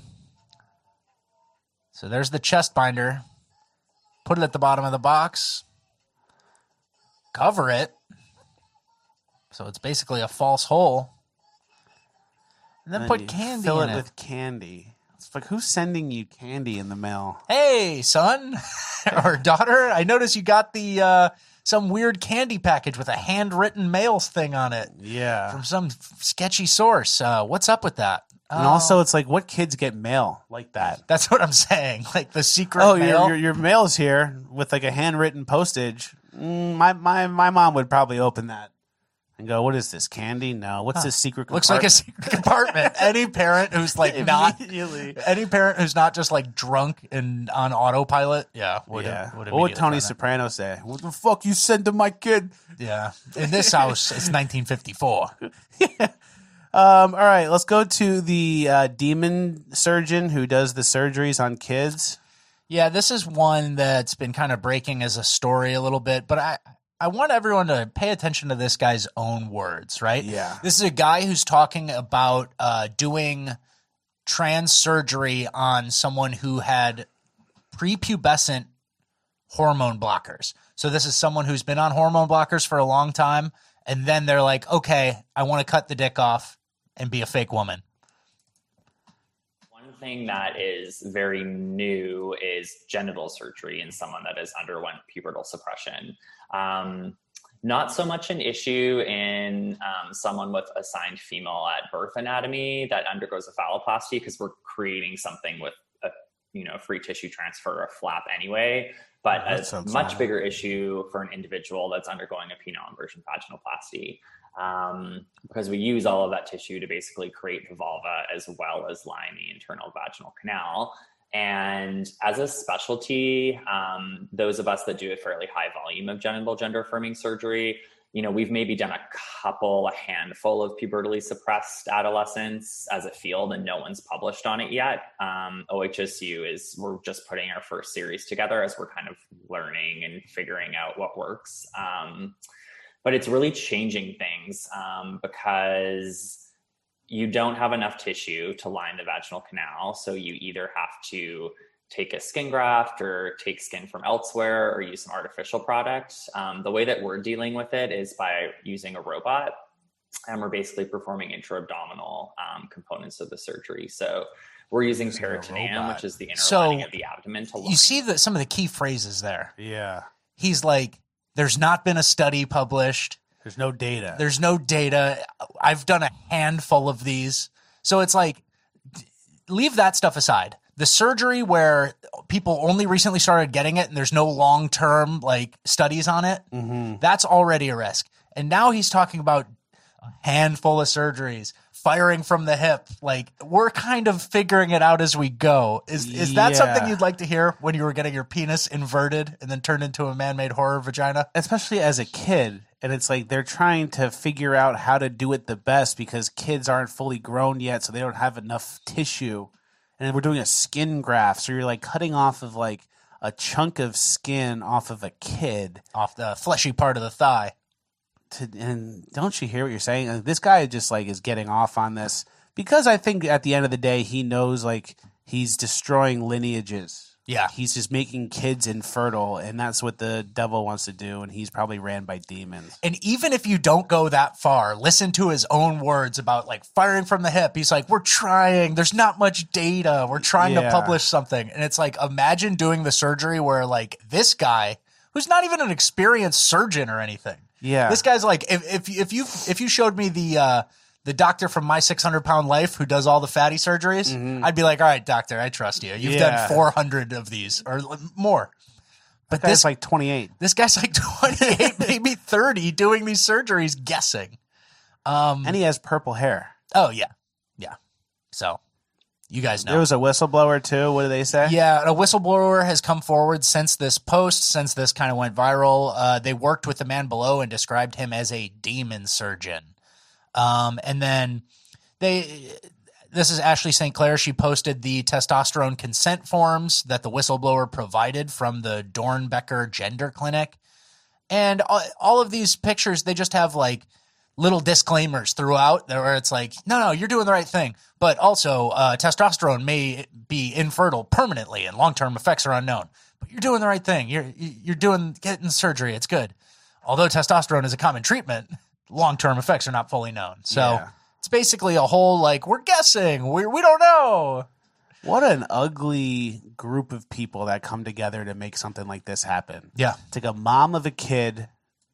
So there's the chest binder. Put it at the bottom of the box. Cover it. So it's basically a false hole. And then And put you candy fill in it it. with candy. It's like, who's sending you candy in the mail? Hey, son or daughter, I noticed you got the uh, some weird candy package with a handwritten mail thing on it Yeah. from some sketchy source. Uh, what's up with that? And Oh, also, it's like, what kids get mail like that? that's what I'm saying. Like the secret Oh, mail. your, your your mail's here with like a handwritten postage. Mm, my my my mom would probably open that and go, "What is this, candy? No, what's this secret Looks like a compartment?" secret compartment. Any parent who's like not Immediately. any parent who's not just like drunk and on autopilot, yeah, would Yeah. would What would immediately Tony find that. Soprano say? What the fuck you send to my kid? Yeah, in this house, it's nineteen fifty-four. Um, all right, let's go to the uh, demon surgeon who does the surgeries on kids. Yeah, this is one that's been kind of breaking as a story a little bit, but I I want everyone to pay attention to this guy's own words, right? Yeah. This is a guy who's talking about uh, doing trans surgery on someone who had prepubescent hormone blockers. So this is someone who's been on hormone blockers for a long time, and then they're like, okay, I want to cut the dick off and be a fake woman. One thing that is very new is genital surgery in someone that has underwent pubertal suppression. Um, not so much an issue in um, someone with assigned female at birth anatomy that undergoes a phalloplasty, because we're creating something with a you know free tissue transfer or flap anyway. But Oh, that a sounds much awful. bigger issue for an individual that's undergoing a penile inversion vaginoplasty, um, because we use all of that tissue to basically create the vulva as well as line the internal vaginal canal. And as a specialty, um, those of us that do a fairly high volume of genital gender affirming surgery, you know, we've maybe done a couple, a handful of pubertally suppressed adolescents as a field, and no one's published on it yet. Um, O H S U is, we're just putting our first series together as we're kind of learning and figuring out what works. Um, but it's really changing things um, because you don't have enough tissue to line the vaginal canal. So you either have to take a skin graft or take skin from elsewhere or use some artificial product. Um, the way that we're dealing with it is by using a robot, and we're basically performing intra-abdominal um, components of the surgery. So we're using peritoneum, which is the inner So, lining of the abdomen, to line. You see that some of the key phrases there. Yeah. He's like, there's not been a study published. There's no data. There's no data. I've done a handful of these. So it's like, leave that stuff aside. The surgery where people only recently started getting it and there's no long-term like studies on it, Mm-hmm. that's already a risk. And now he's talking about a handful of surgeries, firing from the hip. Like, we're kind of figuring it out as we go. Is is that Yeah. something you'd like to hear when you were getting your penis inverted and then turned into a man-made horror vagina? Especially as a kid. And it's like they're trying to figure out how to do it the best because kids aren't fully grown yet, so they don't have enough tissue. And we're doing a skin graft, so you're like cutting off of like a chunk of skin off of a kid. Off the fleshy part of the thigh. To, and don't you hear what you're saying? Like, this guy just like is getting off on this because I think at the end of the day he knows like he's destroying lineages. Yeah. He's just making kids infertile, and that's what the devil wants to do, and he's probably ran by demons. And even if you don't go that far, listen to his own words about like firing from the hip. He's like, we're trying. There's not much data. We're trying Yeah. to publish something. And it's like, imagine doing the surgery where like this guy, who's not even an experienced surgeon or anything. Yeah. This guy's like, if, if, if you if you showed me the uh, the doctor from My six hundred pound Life who does all the fatty surgeries, Mhm. I'd be like, all right, doctor, I trust you. You've Yeah. done four hundred of these or more. But That guy's this like twenty-eight. This guy's like twenty-eight, maybe thirty, doing these surgeries, guessing. Um, And he has purple hair. oh yeah, yeah. So you guys know. There was a whistleblower too. What do they say? Yeah, a whistleblower has come forward since this post, since this kind of went viral. Uh, they worked with the man below and described him as a demon surgeon. Um, and then they, this is Ashley Saint Clair. She posted the testosterone consent forms that the whistleblower provided from the Dornbecker Gender Clinic. And all, all of these pictures, they just have like little disclaimers throughout where it's like, no, no, you're doing the right thing. But also, uh, testosterone may be infertile permanently and long-term effects are unknown. But you're doing the right thing. You're, you're doing, getting surgery. It's good. Although testosterone is a common treatment, long-term effects are not fully known. So Yeah. it's basically a whole, like, we're guessing. We we don't know. What an ugly group of people that come together to make something like this happen. Yeah. It's like a mom of a kid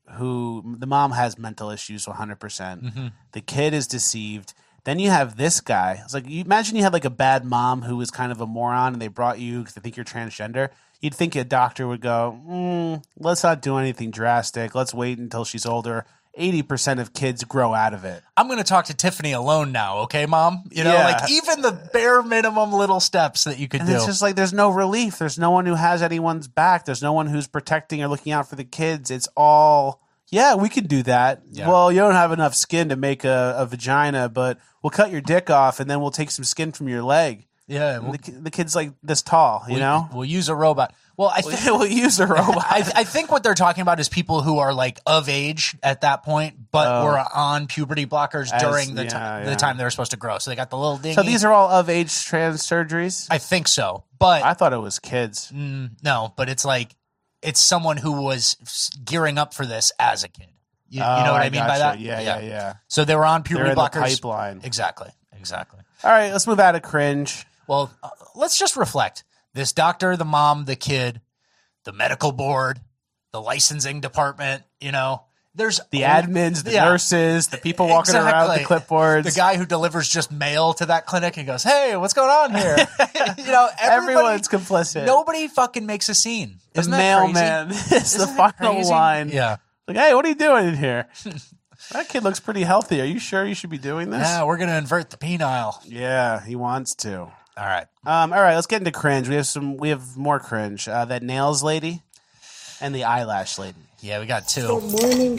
who, the mom has mental issues one hundred percent. Mhm. The kid is deceived. Then you have this guy. It's like, you imagine you had like a bad mom who was kind of a moron and they brought you because they think you're transgender. You'd think a doctor would go, mm, let's not do anything drastic. Let's wait until she's older. eighty percent of kids grow out of it. I'm going to talk to Tiffany alone now, okay, Mom? You know, Yeah. like even the bare minimum little steps that you could And do. it's just like there's no relief. There's no one who has anyone's back. There's no one who's protecting or looking out for the kids. It's all, yeah, we could do that. Yeah. Well, you don't have enough skin to make a, a vagina, but we'll cut your dick off and then we'll take some skin from your leg. Yeah, And we'll, the, ki- the kid's like this tall, you we- know? we'll use a robot. Well, I think We'll use a robot. I, I think what they're talking about is people who are like of age at that point, but Oh. were on puberty blockers As- during the yeah, time yeah. the time they were supposed to grow. So they got the little dinghy. So these are all of age trans surgeries? I think so, but I thought it was kids. mm, no, but it's like it's someone who was s- gearing up for this as a kid. You, you Oh, know what I, I mean by gotcha. that? Yeah, yeah, yeah. So they were on They're puberty in the blockers. pipeline. Exactly, exactly. All right, let's move out of cringe. Well, uh, let's just reflect. This doctor, the mom, the kid, the medical board, the licensing department, you know, there's The admins, the Yeah. nurses, the people walking around with the Exactly. clipboards. The guy who delivers just mail to that clinic and goes, "Hey, what's going on here?" you know, everybody- Everyone's complicit. Nobody fucking makes a scene. The Isn't that crazy? mailman is the Isn't that final crazy? line. Yeah. Like, hey, what are you doing in here? That kid looks pretty healthy. Are you sure you should be doing this? Yeah, we're gonna invert the penile. Yeah, he wants to. All right. Um, all right, let's get into cringe. We have some. We have more cringe. Uh, that nails lady and the eyelash lady. Yeah, we got two. Good morning,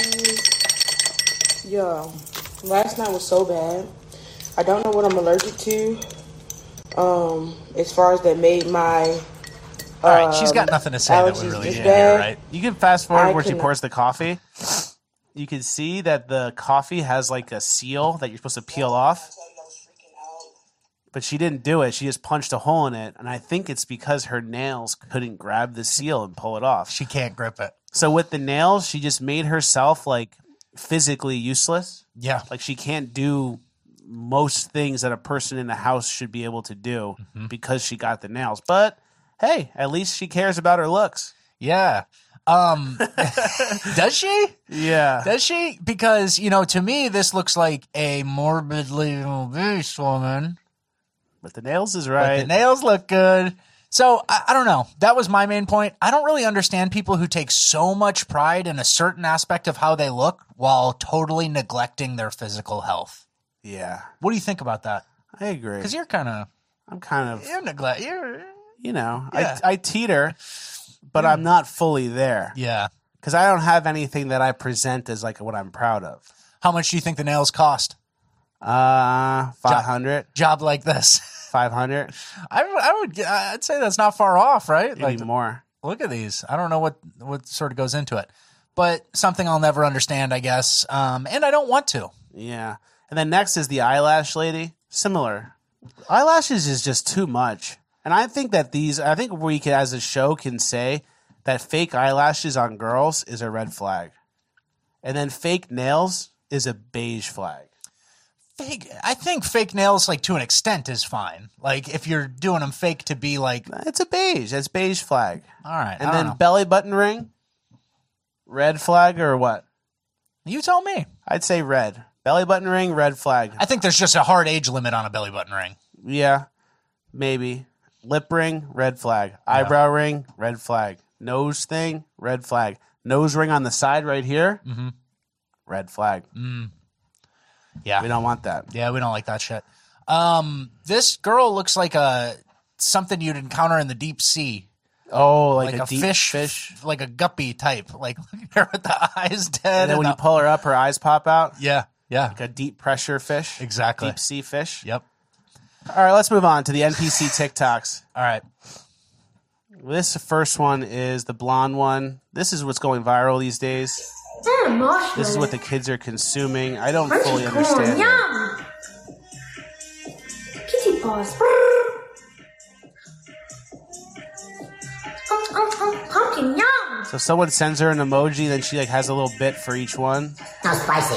guys. Yo, last night was so bad. I don't know what I'm allergic to. Um, as far as that made my. All right, she's got um, nothing to say that we allergies really this need to hear, bad. right? You can fast forward I where she cannot- pours the coffee. You can see that the coffee has like a seal that you're supposed to peel off. But she didn't do it. She just punched a hole in it. And I think it's because her nails couldn't grab the seal and pull it off. She can't grip it. So with the nails, she just made herself like physically useless. Yeah. Like she can't do most things that a person in the house should be able to do Mm-hmm. because she got the nails. But hey, at least she cares about her looks. Yeah. Um, does she? Yeah. Does she? Because, you know, to me, this looks like a morbidly obese woman. But the nails is But right. the nails look good. So, I, I don't know. That was my main point. I don't really understand people who take so much pride in a certain aspect of how they look while totally neglecting their physical health. Yeah. What do you think about that? I agree. Because you're kind of, I'm kind of, you're neglect, you're, you know, Yeah. I, I teeter, but I'm not fully there. yeah. Because I don't have anything that I present as like what I'm proud of. How much do you think the nails cost? Uh, five hundred. Job like this. five hundred. I, would- I would, I'd say that's not far off, right? Maybe more. Look at these. I don't know what, what sort of goes into it, but something I'll never understand, I guess. Um, and I don't want to. Yeah. And then next is the eyelash lady. Similar. Eyelashes is just too much. And I think that these, I think we can, as a show, can say that fake eyelashes on girls is a red flag. And then fake nails is a beige flag. Fake, I think fake nails, like to an extent, is fine. Like if you're doing them fake to be like, it's a beige. It's beige flag. All right, and I then don't know. belly button ring, red flag or what? You tell me. I'd say red. Belly button ring, red flag. I think there's just a hard age limit on a belly button ring. Yeah, maybe. Lip ring, red flag. Eyebrow ring, red flag. Nose thing, red flag. Nose ring on the side right here, mm-hmm. red flag. Mm. Yeah. We don't want that. Yeah, we don't like that shit. Um, this girl looks like a something you'd encounter in the deep sea. Oh, like, like a, a deep fish, fish, like a guppy type. Like look at her with the eyes dead. And then and when the- you pull her up, her eyes pop out. Yeah, yeah. Like a deep pressure fish. Exactly. Deep sea fish. Yep. All right, let's move on to the N P C TikToks. All right. This first one is the blonde one. This is what's going viral these days. This is what the kids are consuming. I don't fully understand it. Yum! Kitty paws. Um, um, um, pumpkin, yum! So someone sends her an emoji, then she like has a little bit for each one. How spicy.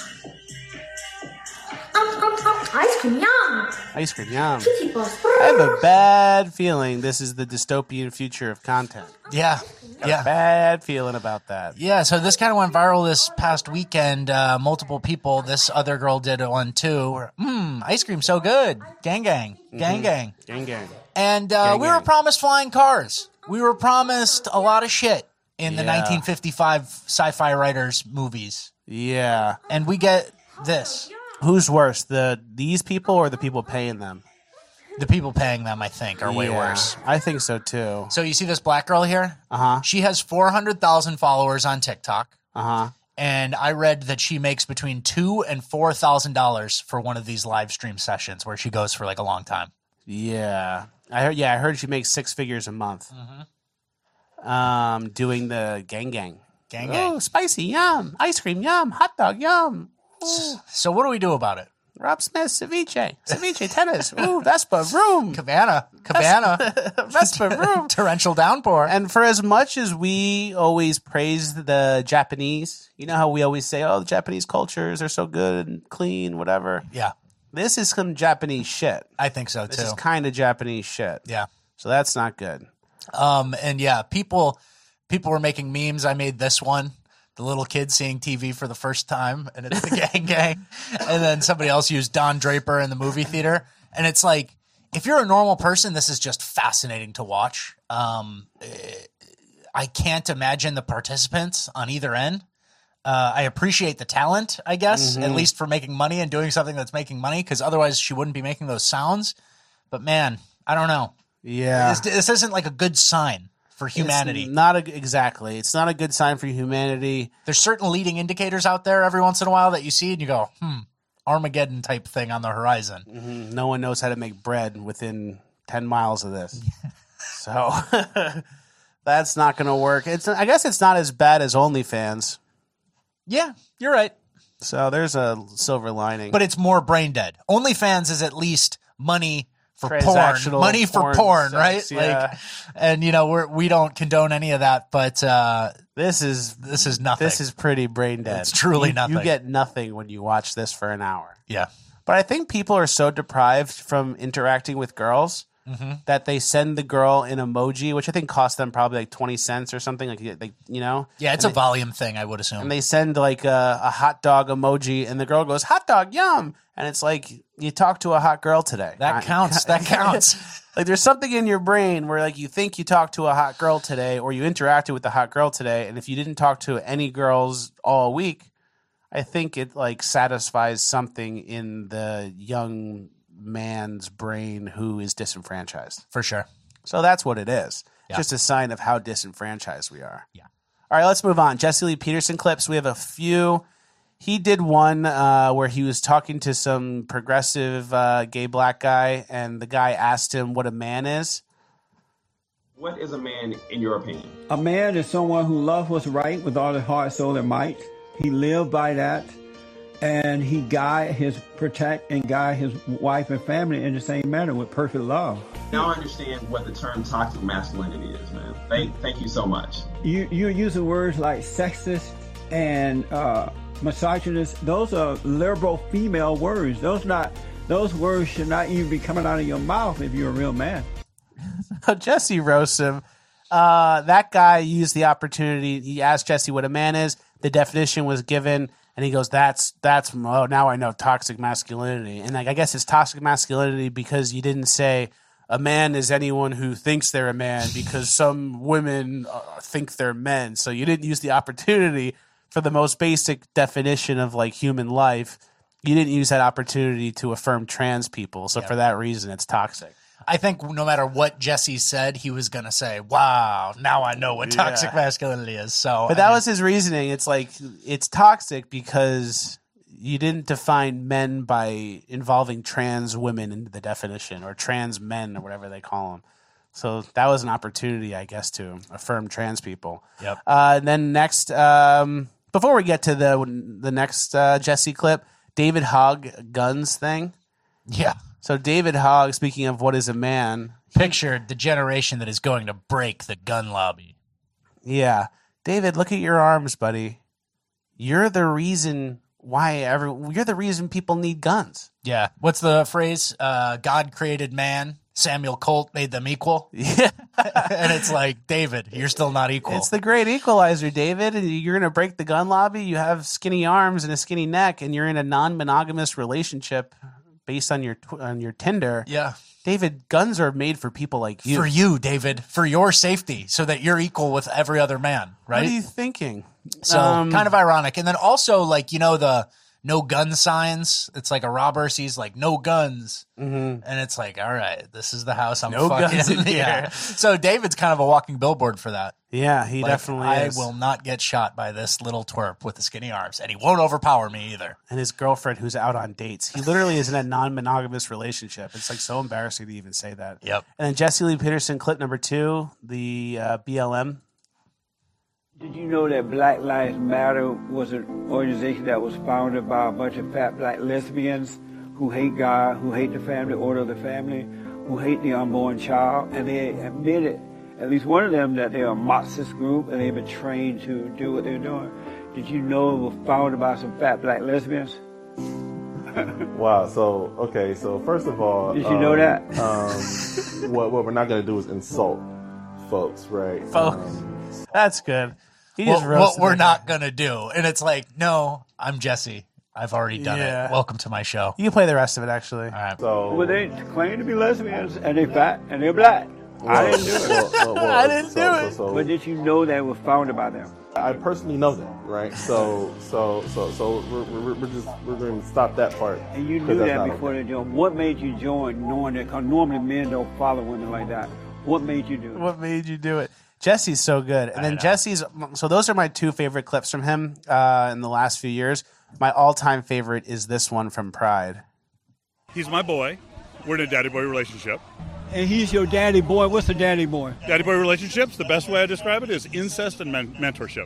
Um, um, um, ice cream, yum! Ice cream, yum. Kitty paws. I have a bad feeling this is the dystopian future of content. Yeah. Got Yeah. a bad feeling about that. Yeah, so this kind of went viral this past weekend. Uh, multiple people. This other girl did one too. Mmm, ice cream so good. Gang, gang, gang, Mhm. gang, gang, gang. And uh, Gang, we gang. were promised flying cars. We were promised a lot of shit in the Yeah. nineteen fifty-five sci-fi writers movies, Yeah. and we get this. Who's worse, the these people or the people paying them? The people paying them, I think, are way Yeah, worse. I think so too. So you see this black girl here? Uh huh. She has four hundred thousand followers on TikTok. Uh huh. And I read that she makes between two and four thousand dollars for one of these live stream sessions where she goes for like a long time. Yeah, I heard. Yeah, I heard she makes six figures a month. Mm-hmm. Um, doing the gang gang, Gang gang. Oh, spicy, yum! Ice cream, yum! Hot dog, yum! Ooh. So what do we do about it? Rob Smith, ceviche, ceviche tennis. Ooh, Vespa room, Cabana, Cabana, Vespa room. torrential downpour. And for as much as we always praise the Japanese, you know how we always say, "Oh, the Japanese cultures are so good and clean, whatever." Yeah, this is some Japanese shit. I think so This too. is kind of Japanese shit. Yeah. So that's not good. Um, and yeah, people, people were making memes. I made this one. The little kid seeing T V for the first time, and it's the gang gang. And then somebody else used Don Draper in the movie theater. And it's like, if you're a normal person, this is just fascinating to watch. Um, I can't imagine the participants on either end. Uh, I appreciate the talent, I guess, Mhm. at least for making money and doing something that's making money, because otherwise she wouldn't be making those sounds. But man, I don't know. Yeah. This, this isn't like a good sign for humanity. It's not a, exactly. It's not a good sign for humanity. There's certain leading indicators out there every once in a while that you see and you go, hmm, Armageddon type thing on the horizon. Mhm. No one knows how to make bread within ten miles of this. So that's not going to work. It's. I guess it's not as bad as OnlyFans. Yeah, you're right. So there's a silver lining. But it's more brain dead. OnlyFans is at least money for porn, Transactional money for porn porn, sex, right? yeah. Like, and you know, we're, we don't condone any of that, but, uh, this is, this is nothing. this is pretty brain dead. It's truly You- nothing. You get nothing when you watch this for an hour. Yeah. But I think people are so deprived from interacting with girls Mhm. that they send the girl an emoji, which I think costs them probably like twenty cents or something. Like, like you know? Yeah, it's And a they- volume thing, I would assume. And they send like a, a hot dog emoji, and the girl goes, "Hot dog, yum!" And it's like you talked to a hot girl today. That I- counts. That counts. Like there's something in your brain where like you think you talked to a hot girl today, or you interacted with a hot girl today, and if you didn't talk to any girls all week, I think it like satisfies something in the young man's brain who is disenfranchised. For sure. So that's what it is. Yeah. Just a sign of how disenfranchised we are. Yeah. All right, let's move on. Jesse Lee Peterson clips. We have a few. He did one uh, where he was talking to some progressive uh, gay black guy, and the guy asked him what a man is. What is a man in your opinion? A man is someone who loves what's right with all their heart, soul, and might. He lived by that. and he guide his protect and guide his wife and family in the same manner with perfect love. Now I understand what the term toxic masculinity is, man. Thank, thank you so much. You, you're using words like sexist and uh, misogynist. Those are liberal female words. Those not those words should not even be coming out of your mouth if you're a real man. Jesse roasts him. Uh, that guy used the opportunity. He asked Jesse what a man is. The definition was given, and he goes, "That's that's oh now I know toxic masculinity." And like I guess it's toxic masculinity because you didn't say a man is anyone who thinks they're a man because some women uh, think they're men. So you didn't use the opportunity for the most basic definition of like human life. You didn't use that opportunity to affirm trans people. So Yeah. for that reason, it's toxic. I think no matter what Jesse said, he was going to say, wow, now I know what toxic Yeah. masculinity is. So, But I that mean, was his reasoning. It's like it's toxic because you didn't define men by involving trans women into the definition or trans men or whatever they call them. So that was an opportunity, I guess, to affirm trans people. Yep. Uh, and then next, um, before we get to the the next uh, Jesse clip, David Hogg guns thing. Yeah. So David Hogg, speaking of what is a man, picture the generation that is going to break the gun lobby. yeah, David, look at your arms, buddy. You're the reason why every you're the reason people need guns. Yeah. What's the phrase? Uh, God created man. Samuel Colt made them equal. Yeah. And it's like, David, you're still not equal. It's the great equalizer, David. And you're going to break the gun lobby. You have skinny arms and a skinny neck, and you're in a non-monogamous relationship based on your tw- on your Tinder. Yeah. David, guns are made for people like you. For you, David, for your safety, so that you're equal with every other man, right? What are you thinking? So Um, kind of ironic. And then also, like, you know, the no gun signs. It's like a robber sees like no guns. Mm-hmm. And it's like, all right, this is the house I'm No fucking guns in yeah. here. So David's kind of a walking billboard for that. Yeah, he Like, definitely I is. will not get shot by this little twerp with the skinny arms, and he won't overpower me either. And his girlfriend who's out on dates. He literally is in a non-monogamous relationship. It's like so embarrassing to even say that. Yep. And then Jesse Lee Peterson, clip number two, the uh, B L M. Did you know that Black Lives Matter was an organization that was founded by a bunch of fat black lesbians who hate God, who hate the family, order of the family, who hate the unborn child, and they admitted, at least one of them, that they're a Marxist group and they've been trained to do what they're doing. Did you know it was founded by some fat black lesbians? Wow. So okay. So first of all, Did you know um, that? Um, what what we're not going to do is insult folks, right? Folks. Um, That's good. He What, just what roasted we're the not going to do. And it's like, no, I'm Jesse. I've already done Yeah. it. Welcome to my show. You can play the rest of it, actually. All right. So Well, they claim to be lesbians and they're fat and they're black. I didn't do it. well, well, well, I didn't so- do so- it. so- But did you know that it was founded by them? I personally know that, right? So, so, so, so we're, we're, we're just we're going to stop that part. And you 'cause knew that's that not before okay. they joined. What made you join knowing that? Because normally men don't follow women like that. What made you do it? What made you do it? Jesse's so good. And I then know. Jesse's, so those are my two favorite clips from him uh, in the last few years. My all-time favorite is this one from Pride. He's my boy. We're in a daddy-boy relationship. And he's your daddy boy. What's a daddy boy? Daddy-boy relationships, the best way I describe it is incest and men- mentorship.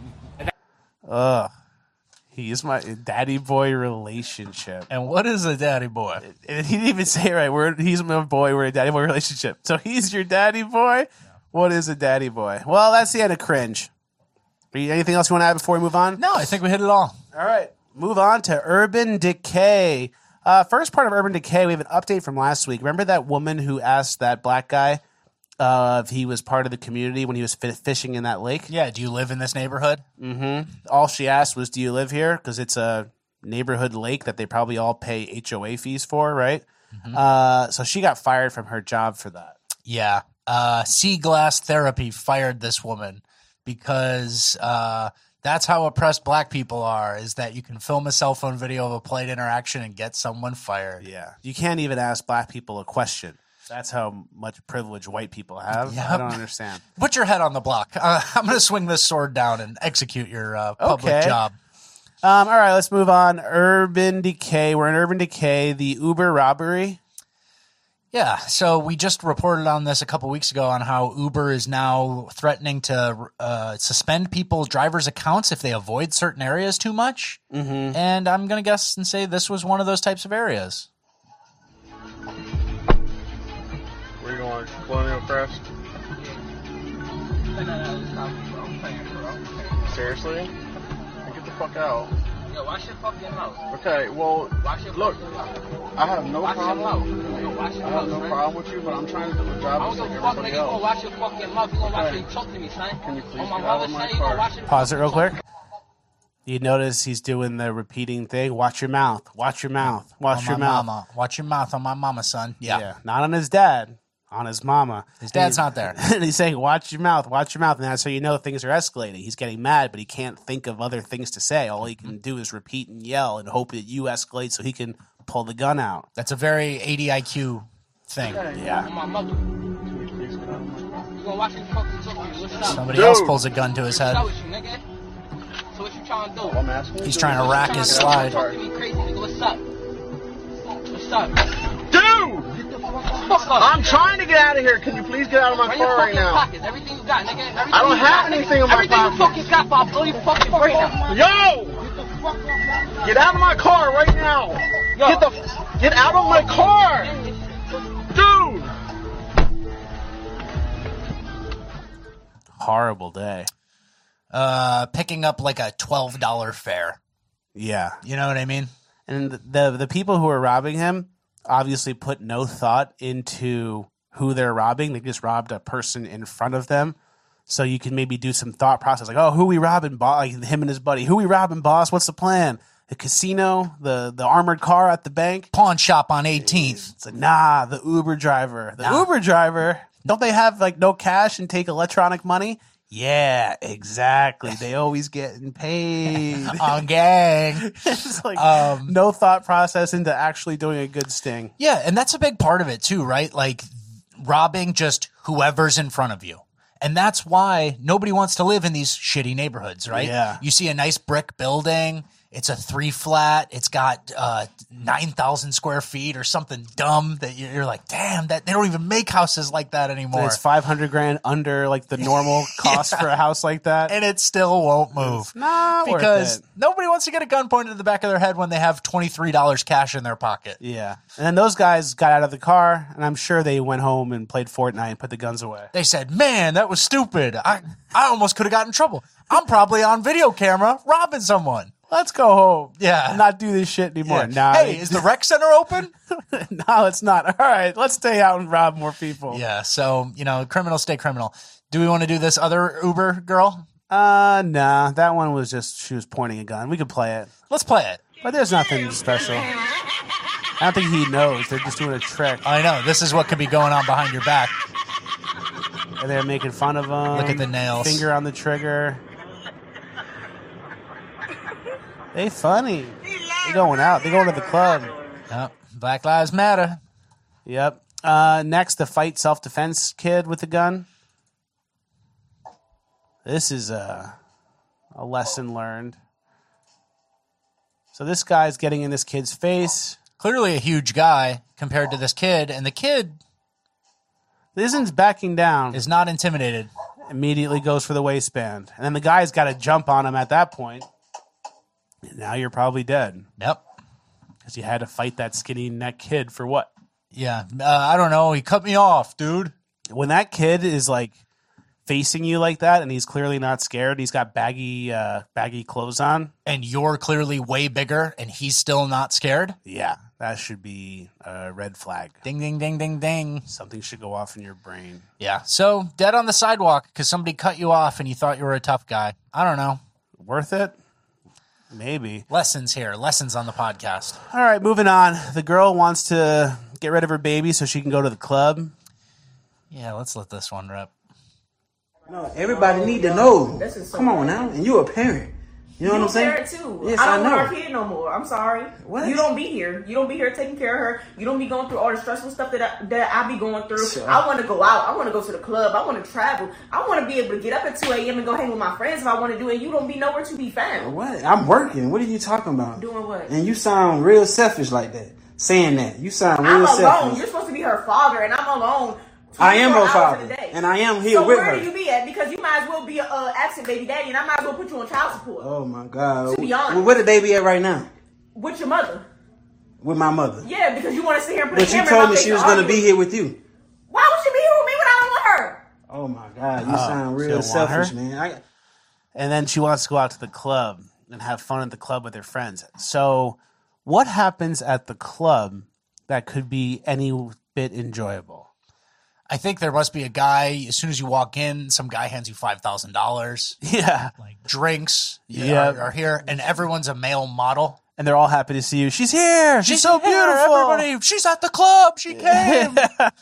Ugh. He's my daddy boy relationship. And what is a daddy boy? And he didn't even say it right. We're, he's my boy. We're a daddy boy relationship. So he's your daddy boy? What is a daddy boy? Well, that's the end of cringe. Are you, anything else you want to add before we move on? No, I think we hit it all. All right. Move on to Urban Decay. Uh, first part of Urban Decay, we have an update from last week. Remember that woman who asked that black guy uh, if he was part of the community when he was fi- fishing in that lake? Yeah, do you live in this neighborhood? Mm-hmm. All she asked was, do you live here? Because it's a neighborhood lake that they probably all pay H O A fees for, right? Mm-hmm. Uh, so she got fired from her job for that. Yeah. Uh, Sea Glass Therapy fired this woman because uh, that's how oppressed black people are, is that you can film a cell phone video of a polite interaction and get someone fired. Yeah. You can't even ask black people a question. That's how much privilege white people have. Yep. I don't understand. Put your head on the block. Uh, I'm going to swing this sword down and execute your uh, public Okay. job. Um, all right, let's move on. Urban Decay. We're in Urban Decay, the Uber robbery. Yeah, so we just reported on this a couple weeks ago on how Uber is now threatening to uh, suspend people's drivers' accounts if they avoid certain areas too much. Mm-hmm. And I'm going to guess and say this was one of those types of areas. Where you going? Colonial Crest? Seriously? Get the fuck out. Yo, wash your fucking mouth. Okay, well, Wash your look, fucking mouth. I have no Wash your problem. mouth. Yo, wash your I have mouth, no son. problem with you, but I'm trying to do a I job don't just give like a fuck, nigga. everybody You gonna else. wash your fucking mouth. You gonna wash Okay. your talk to me, son. Can you please On my get out mother, of my son, you gonna car? wash your Pause it real quick. You notice he's doing the repeating thing. Watch your mouth. Watch your mouth. Watch On your my mouth. mama. Watch your mouth on my mama, son. Yeah. Yeah, not on his dad, on his mama. His dad's And he- not there. And he's saying, watch your mouth, watch your mouth. And that's how you know things are escalating. He's getting mad, but he can't think of other things to say. All he can do is repeat and yell and hope that you escalate so he can pull the gun out. That's a very eighty I Q thing. Yeah. On my mother. You gonna wash your fucking talk to me. What's up? Somebody else pulls a gun to his head. What's up with you, nigga? So what you trying to do? I'm asking. He's trying to rack his slide. Talk to me crazy, nigga. What's up? What's up? Dude! Fuck up. I'm trying to get out of here. Can you please get out of my Run your car right fucking now? pockets. Everything you got, nigga. Everything I don't you have got, anything nigga. in my Everything pocket. you fucking got, I'll blow your fucking brain out. Yo! Get out of my car right now! Yo. Get the get out of my car! Dude! Horrible day. Uh, picking up like a twelve dollar fare. Yeah. You know what I mean? And the, the the people who are robbing him obviously put no thought into who they're robbing. They just robbed a person in front of them. So you can maybe do some thought process like, oh, who we robbing, boss? Like him and his buddy. Who we robbing, boss? What's the plan? The casino, the the armored car at the bank, pawn shop on eighteenth. It's like, nah, the Uber driver. The Nah. Uber driver. Don't they have like no cash and take electronic money? Yeah, exactly. They always getting paid. On gang. It's like Um, no thought process into actually doing a good sting. Yeah, and that's a big part of it too, right? Like robbing just whoever's in front of you. And that's why nobody wants to live in these shitty neighborhoods, right? Yeah. You see a nice brick building, it's a three flat, it's got uh, nine thousand square feet or something dumb that you're like, damn, that they don't even make houses like that anymore. It's five hundred grand under like the normal cost Yeah. for a house like that. And it still won't move. It's not worth because it. nobody wants to get a gun pointed at the back of their head when they have twenty-three dollars cash in their pocket. Yeah. And then those guys got out of the car, and I'm sure they went home and played Fortnite and put the guns away. They said, man, that was stupid. I, I almost could have gotten in trouble. I'm probably on video camera robbing someone. Let's go home. Yeah. And not do this shit anymore. Yeah. Nah, Hey, is the rec center open? no, it's not. All right, let's stay out and rob more people. Yeah, so, you know, criminals stay criminal. Do we want to do this other Uber girl? Uh, nah. That one was just, she was pointing a gun. We could play it. Let's play it. But there's nothing special. I don't think he knows. They're just doing a trick. I know. This is what could be going on behind your back. And they're making fun of him. Look at the nails. Finger on the trigger. They funny. They're going out. They're going to the club. Yep. Black Lives Matter. Yep. Uh, next, the fight self-defense kid with the gun. This is a, a lesson learned. So this guy's getting in this kid's face. Clearly a huge guy compared to this kid, and the kid isn't backing down. Is not intimidated. Immediately goes for the waistband. And then the guy's got to jump on him at that point. And now you're probably dead. Yep. Because you had to fight that skinny neck kid for what? Yeah. Uh, I don't know. He cut me off, dude. When that kid is like facing you like that and he's clearly not scared, he's got baggy uh, baggy clothes on. And you're clearly way bigger and he's still not scared? Yeah. That should be a red flag. Ding, ding, ding, ding, ding. Something should go off in your brain. Yeah. So, dead on the sidewalk because somebody cut you off and you thought you were a tough guy. I don't know. Worth it? Maybe. Lessons here. Lessons on the podcast. All right, moving on. The girl wants to get rid of her baby so she can go to the club. Yeah, let's let this one rip. No, everybody need to know. Come on now, and you a parent. You know you what I'm saying? a parent too. Yes, I I don't know. want our kid no more. I'm sorry. What? You don't be here. You don't be here taking care of her. You don't be going through all the stressful stuff that I, that I be going through. Sure. I want to go out. I want to go to the club. I want to travel. I want to be able to get up at two a.m. and go hang with my friends if I want to do it. You don't be nowhere to be found. What? I'm working. What are you talking about? Doing what? And you sound real selfish like that. Saying that. You sound real I'm selfish. alone. You're supposed to be her father, and I'm alone. I am her hours father, in a day. and I am here so with where her. do you be at? Because you might as well be a uh, absent baby daddy, and I might as well put you on child support. Oh my God! To be honest. Well, where the baby at right now? With your mother. With my mother. Yeah, because you want to sit here and put But a she camera told in my me face she was to gonna argue be with here me. with you. Why would she be here with me when I don't want her? Oh my God! You Oh, sound she real don't want her? selfish, man. I, And then she wants to go out to the club and have fun at the club with her friends. So what happens at the club that could be any bit enjoyable? I think there must be a guy, as soon as you walk in, some guy hands you five thousand dollars. Yeah. Like drinks Yeah. are, are here, and everyone's a male model. And they're all happy to see you. She's here. She's, She's so here, beautiful. everybody. She's at the club. She came.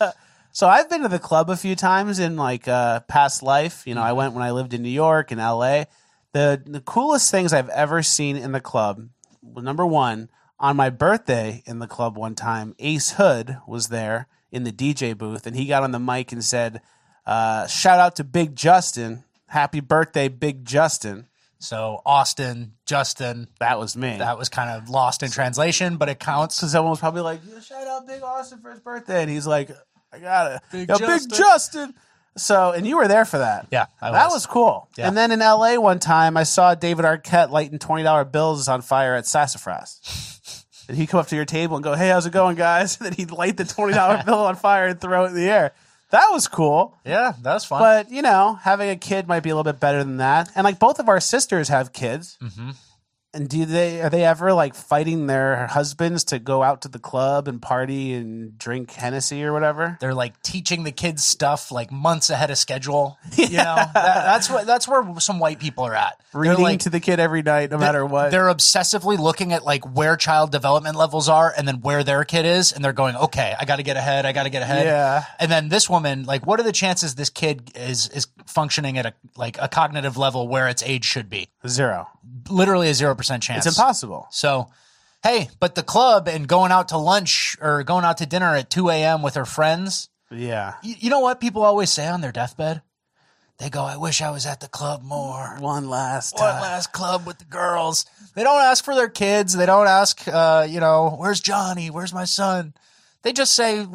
So I've been to the club a few times in like uh, past life. You know, I went when I lived in New York and L A. The the coolest things I've ever seen in the club, well, number one, on my birthday in the club one time, Ace Hood was there in the D J booth, and he got on the mic and said, uh, shout out to Big Justin. Happy birthday, Big Justin. So Austin, Justin. That was me. That was kind of lost in translation, but it counts. Because someone was probably like, yeah, shout out Big Austin for his birthday. And he's like, I got it. Big Yo, Justin. Big Justin. So, and you were there for that. Yeah, I That was. was cool. Yeah. And then in L A one time, I saw David Arquette lighting twenty dollar bills on fire at Sassafras. And he'd come up to your table and go, hey, how's it going, guys? And then he'd light the twenty dollar bill on fire and throw it in the air. That was cool. Yeah, that was fun. But, you know, having a kid might be a little bit better than that. And, like, both of our sisters have kids. Mm-hmm. And do they are they ever, like, fighting their husbands to go out to the club and party and drink Hennessy or whatever? They're like teaching the kids stuff like months ahead of schedule. You know, that, that's what that's where some white people are at. They're Reading like, to the kid every night, no matter what. They're obsessively looking at like where child development levels are and then where their kid is, and they're going, okay, I got to get ahead. I got to get ahead. Yeah. And then this woman, like, what are the chances this kid is is functioning at a like a cognitive level where its age should be? Zero. Literally a zero percent chance. It's impossible. So, hey, but the club and going out to lunch or going out to dinner at two a.m. with her friends. Yeah. You, you know what people always say on their deathbed? They go, I wish I was at the club more. One last One time. last club with the girls. They don't ask for their kids. They don't ask, uh, you know, where's Johnny? Where's my son? They just say,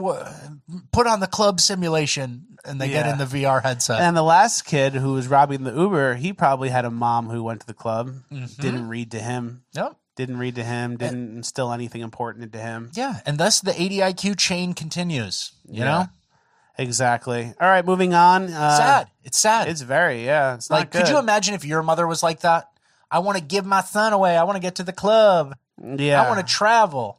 put on the club simulation, and they get Yeah. in the V R headset. And the last kid who was robbing the Uber, he probably had a mom who went to the club, Mhm. didn't read to him. Yep. Didn't read to him, didn't instill anything important into him. Yeah, and thus the A D I Q chain continues, you Yeah. know? Exactly. All right, moving on. Uh, sad. It's sad. It's very, yeah. It's like, not good. could you imagine if your mother was like that? I want to give my son away. I want to get to the club. Yeah. I want to travel.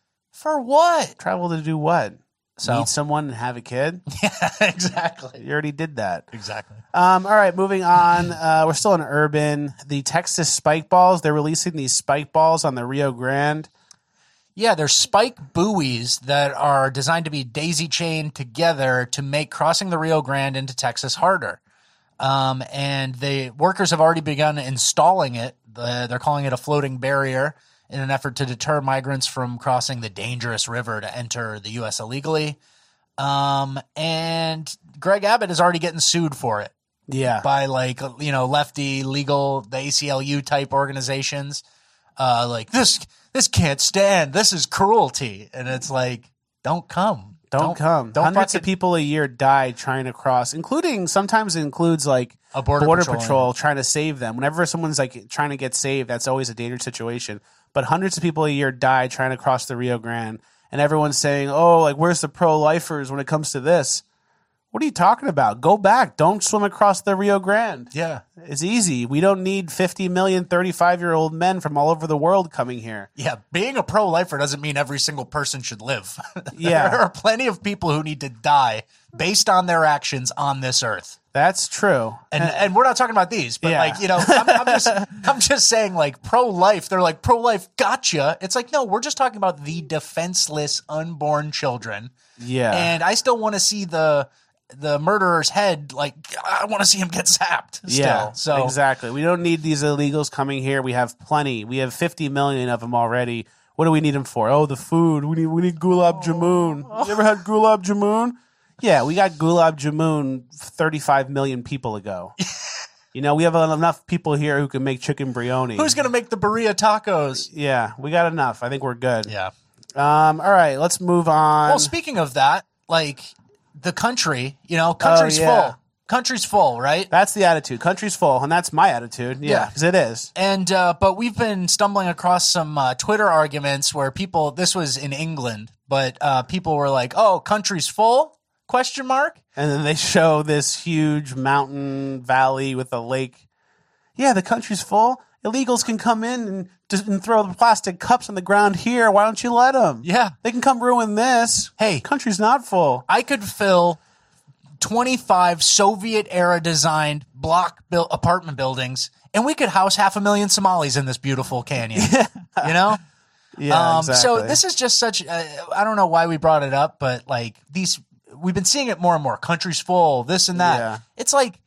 For what? Travel to do what? So- Meet someone and have a kid? Yeah, exactly. You already did that. Exactly. Um, all right, moving on. Uh, we're still in urban. The Texas Spike Balls, they're releasing these spike balls on the Rio Grande. Yeah, they're spike buoys that are designed to be daisy chained together to make crossing the Rio Grande into Texas harder. Um, and the workers have already begun installing it. The, they're calling it a floating barrier in an effort to deter migrants from crossing the dangerous river to enter the U S illegally. Um, and Greg Abbott is already getting sued for it. Yeah. By like, you know, lefty, legal, the A C L U type organizations. Uh, like this, this can't stand. This is cruelty. And it's like, don't come. Don't, come. Don't Hundreds of fucking- people a year die trying to cross, including sometimes it includes like A border patrol, patrol, trying to save them. Whenever someone's like trying to get saved, that's always a dangerous situation. But hundreds of people a year die trying to cross the Rio Grande, and everyone's saying, "Oh, like where's the pro-lifers when it comes to this?" What are you talking about? Go back. Don't swim across the Rio Grande. Yeah. It's easy. We don't need fifty million thirty-five-year-old men from all over the world coming here. Yeah, being a pro-lifer doesn't mean every single person should live. Yeah. There are plenty of people who need to die based on their actions on this earth. That's true. And and we're not talking about these, but Yeah. like, you know, I'm, I'm just I'm just saying like pro-life, they're like pro-life gotcha. It's like, no, we're just talking about the defenseless unborn children. Yeah. And I still want to see the the murderer's head, like I want to see him get zapped still. Yeah, So exactly. We don't need these illegals coming here. We have plenty. We have fifty million of them already. What do we need them for? Oh, the food. We need we need gulab jamun. You ever had gulab jamun? Yeah, we got gulab jamun thirty-five million people ago. You know, we have enough people here who can make chicken biryani. who's gonna make the burrito tacos? Yeah, we got enough. I think we're good. Yeah. Um. All right, let's move on. Well, speaking of that, like the country, you know, country's Oh, yeah. full. Country's full, right? That's the attitude. Country's full, and that's my attitude. Yeah, Yeah. because it is. And uh, but we've been stumbling across some uh, Twitter arguments where people. This was in England, but uh, people were like, "Oh, country's full?" Question mark. And then they show this huge mountain valley with a lake. Yeah, the country's full. Illegals can come in and, just, and throw the plastic cups on the ground here. Why don't you let them? Yeah, they can come ruin this. Hey, country's not full. I could fill twenty-five Soviet-era designed block built apartment buildings, and we could house half a million Somalis in this beautiful canyon. You know? Yeah, um, exactly. So this is just such. Uh, I don't know why we brought it up, but like these, we've been seeing it more and more. Country's full, this and that. Yeah. It's like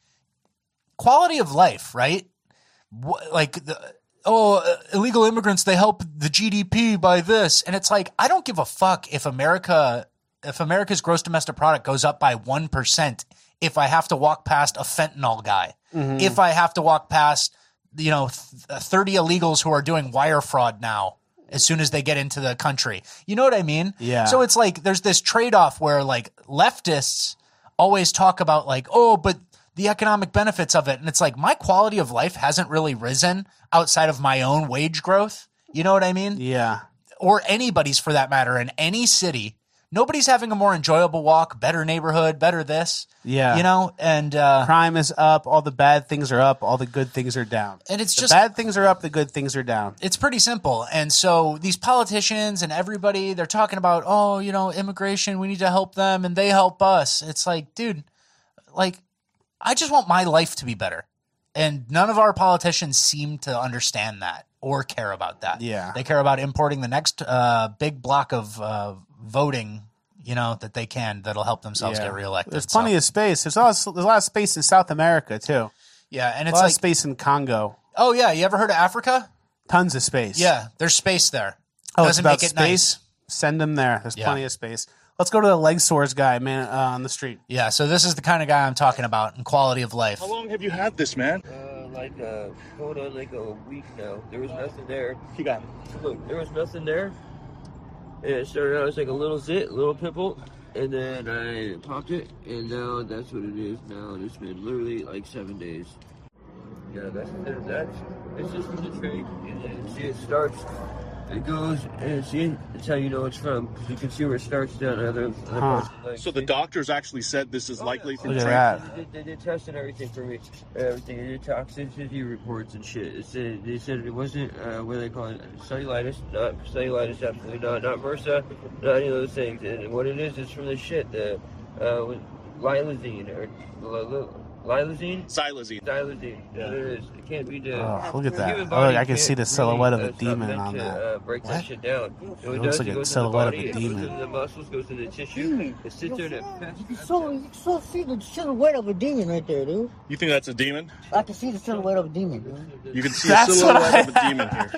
quality of life, right? Wh- Like the. Oh, uh, illegal immigrants, they help the G D P by this. And it's like, I don't give a fuck if America, if America's gross domestic product goes up by one percent, if I have to walk past a fentanyl guy, Mhm. if I have to walk past, you know, th- thirty illegals who are doing wire fraud now, as soon as they get into the country. You know what I mean? Yeah. So it's like, there's this trade-off where like leftists always talk about like, oh, but the economic benefits of it. And it's like, my quality of life hasn't really risen outside of my own wage growth. You know what I mean? Yeah. Or anybody's for that matter in any city. Nobody's having a more enjoyable walk, better neighborhood, better this. Yeah. You know, and uh, crime is up. All the bad things are up. All the good things are down. And it's the just- bad things are up. The good things are down. it's pretty simple. And so these politicians and everybody, they're talking about, oh, you know, immigration, we need to help them and they help us. It's like, dude, like, I just want my life to be better. And none of our politicians seem to understand that or care about that. Yeah. They care about importing the next uh, big block of uh, voting, you know, that they can, that'll help themselves Yeah. get reelected. There's So- plenty of space. There's a, lot of, there's a lot of space in South America too. Yeah, and a it's lot like, of space in Congo. oh yeah, you ever heard of Africa? Tons of space. Yeah, there's space there. Oh, Doesn't it's about make it space. nice. Send them there. There's Yeah. plenty of space. Let's go to the leg sores guy, man, uh, on the street. Yeah, so this is the kind of guy I'm talking about in quality of life. How long have you had this, man? Uh, like, uh, going on like a week now. There was nothing there. You got Look, there was nothing there. And it started out as like a little zit, a little pimple. And then I popped it, and now that's what it is now. And it's been literally like seven days. Yeah, that's, that's, it's just from the trade. And then see, it starts, it goes, and see, that's how you know it's from. Because you can see where it starts down other, other Huh. parts of the leg. So the doctors actually said this is likely from Look at trade. that. They did, they did tests and everything for me. Everything. They did toxicity reports and shit. It said, they said it wasn't, uh, what do they call it? Cellulitis. Not cellulitis, absolutely not. Not MRSA. Not any of those things. And what it is, is from the shit. The, uh, with lilazine. Or, lilazine? Xylazine. Xylazine. Yeah. It is. It can't be done. Oh, look at The that. human Oh, body I can see can't the silhouette really, of a uh, demon stop on to, that. Uh, break that shit down. So It it looks does, like it a goes silhouette of in the a body, it demon. goes into the muscles, goes into the tissue. It sits there and it You can so, you can so see the silhouette of a demon right there, dude. You think that's a demon? I can see the silhouette of a demon, dude. You can see That's a silhouette what I- of a demon here.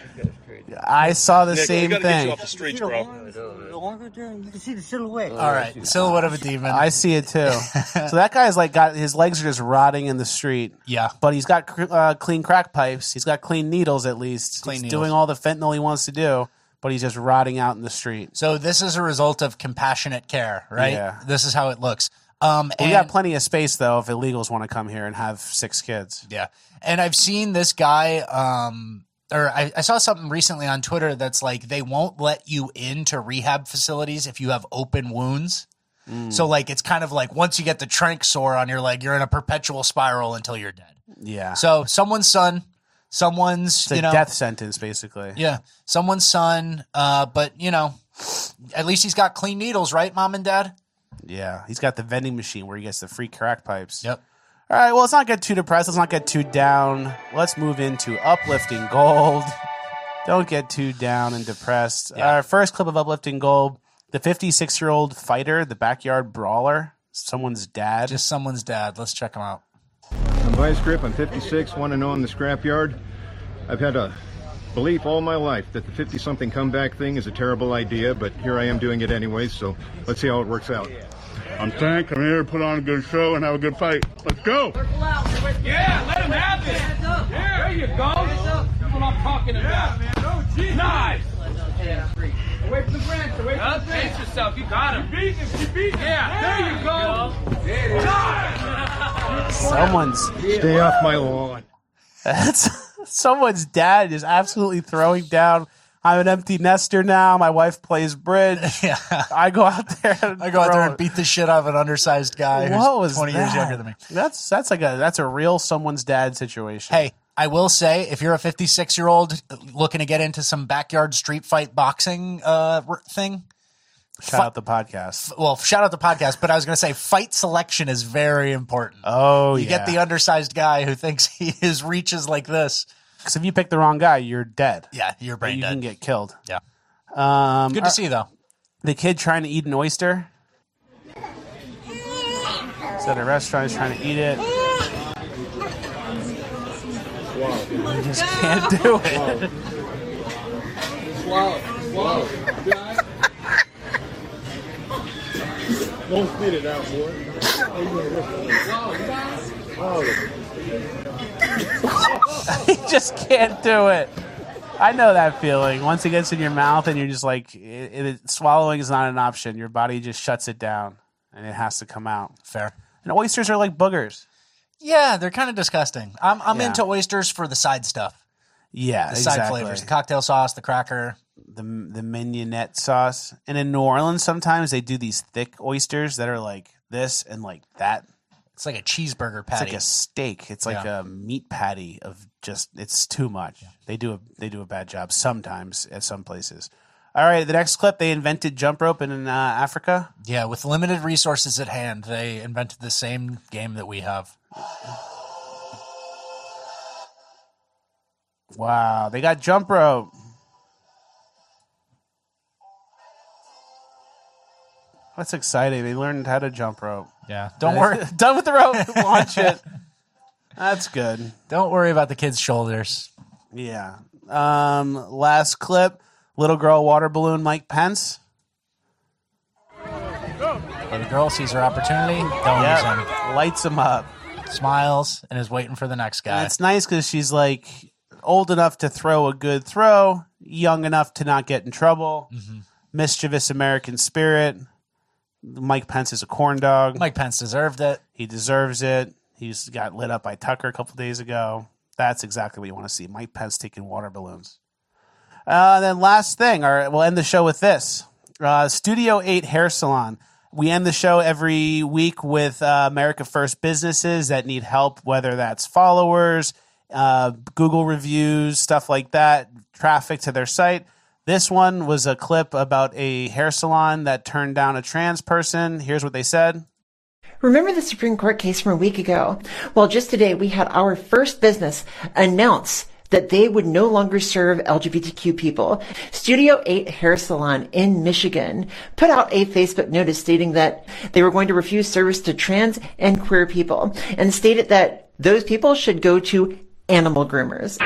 I saw the Nick, we same gotta get thing. you off the streets, bro. The one right there, you can see the silhouette. All right, silhouette of a demon. I see it too. So that guy's like got his legs are just rotting in the street. Yeah. But he's got cr- uh, clean crack pipes. He's got clean needles at least. Clean he's needles. doing all the fentanyl he wants to do, but he's just rotting out in the street. So this is a result of compassionate care, right? Yeah. This is how it looks. Um, We and- got plenty of space though if illegals want to come here and have six kids. Yeah. And I've seen this guy, um, or I, I saw something recently on Twitter that's like they won't let you into rehab facilities if you have open wounds. Mm. So like it's kind of like once you get the trank sore on your leg, you're in a perpetual spiral until you're dead. Yeah. So someone's son, someone's It's a you know death sentence basically. yeah, someone's son. Uh, but you know, at least he's got clean needles, right, mom and dad? Yeah. He's got the vending machine where he gets the free crack pipes. Yep. All right, well, let's not get too depressed. Let's not get too down. Let's move into uplifting gold. Don't get too down and depressed. Our first clip of uplifting gold, the fifty-six-year-old fighter, the backyard brawler, someone's dad. Just someone's dad. Let's check him out. I'm Vice Grip. I'm fifty-six, one and oh in the scrapyard. I've had a belief all my life that the fifty-something comeback thing is a terrible idea, but here I am doing it anyways, so let's see how it works out. I'm Tank. I'm here to put on a good show and have a good fight. Let's go. Yeah, let him have it. Yeah, there you go. That's what I'm talking about. Nice. Away from the defense. Away from the fence. Pace yourself. You got him. You beat him. You beat him. Yeah, there you go. There it is. Someone's Stay off my lawn. That's someone's dad is absolutely throwing down. I'm an empty nester now. My wife plays bridge. Yeah. I go out there. And I go out throw there and it. beat the shit out of an undersized guy What who's was twenty that? years younger than me. That's that's like a that's a real someone's dad situation. Hey, I will say, if you're a fifty-six year old looking to get into some backyard street fight boxing uh, r- thing, shout fi- out the podcast. Well, shout out the podcast, but I was going to say fight selection is very important. Oh, you yeah. get the undersized guy who thinks he, his reach is like this. Because if you pick the wrong guy, you're dead. Yeah, you're brain you dead. can get killed. Yeah. Um, Good to see, though. The kid trying to eat an oyster. He's at a restaurant. He's trying to eat it. He just can't do it. Swallow. Swallow. Don't spit it out, boy. He just can't do it. I know that feeling. Once it gets in your mouth and you're just like, it, it, swallowing is not an option. Your body just shuts it down and it has to come out. Fair. And oysters are like boogers. Yeah, they're kind of disgusting. I'm I'm Yeah. into oysters for the side stuff. Yeah, The side exactly. flavors, the cocktail sauce, the cracker. The the mignonette sauce. And in New Orleans, sometimes they do these thick oysters that are like this and like that. It's like a cheeseburger It's patty. like a steak. It's like Yeah. a meat patty of just. It's too much. They do a they do a bad job sometimes at some places. All right, the next clip. They invented jump rope in uh, Africa. Yeah, with limited resources at hand, they invented the same game that we have. Wow, they got jump rope. That's exciting. They learned how to jump rope. Yeah, don't worry. Done with the rope. Launch it. That's good. Don't worry about the kid's shoulders. Yeah. Um, last clip. Little girl water balloon Mike Pence. Little girl sees her opportunity, don't use him. Yep. Lights him up. Smiles and is waiting for the next guy. And it's nice because she's like old enough to throw a good throw, young enough to not get in trouble. Mm-hmm. Mischievous American spirit. Mike Pence is a corn dog. Mike Pence deserved it. He deserves it. He's got lit up by Tucker a couple days ago. That's exactly what you want to see. Mike Pence taking water balloons. Uh, then last thing, all right, we'll end the show with this. Uh, Studio eight Hair Salon. We end the show every week with uh, America First businesses that need help, whether that's followers, uh, Google reviews, stuff like that, traffic to their site. This one was a clip about a hair salon that turned down a trans person. Here's what they said. Remember the Supreme Court case from a week ago? Well, just today we had our first business announce that they would no longer serve L G B T Q people. Studio eight Hair Salon in Michigan put out a Facebook notice stating that they were going to refuse service to trans and queer people and stated that those people should go to animal groomers.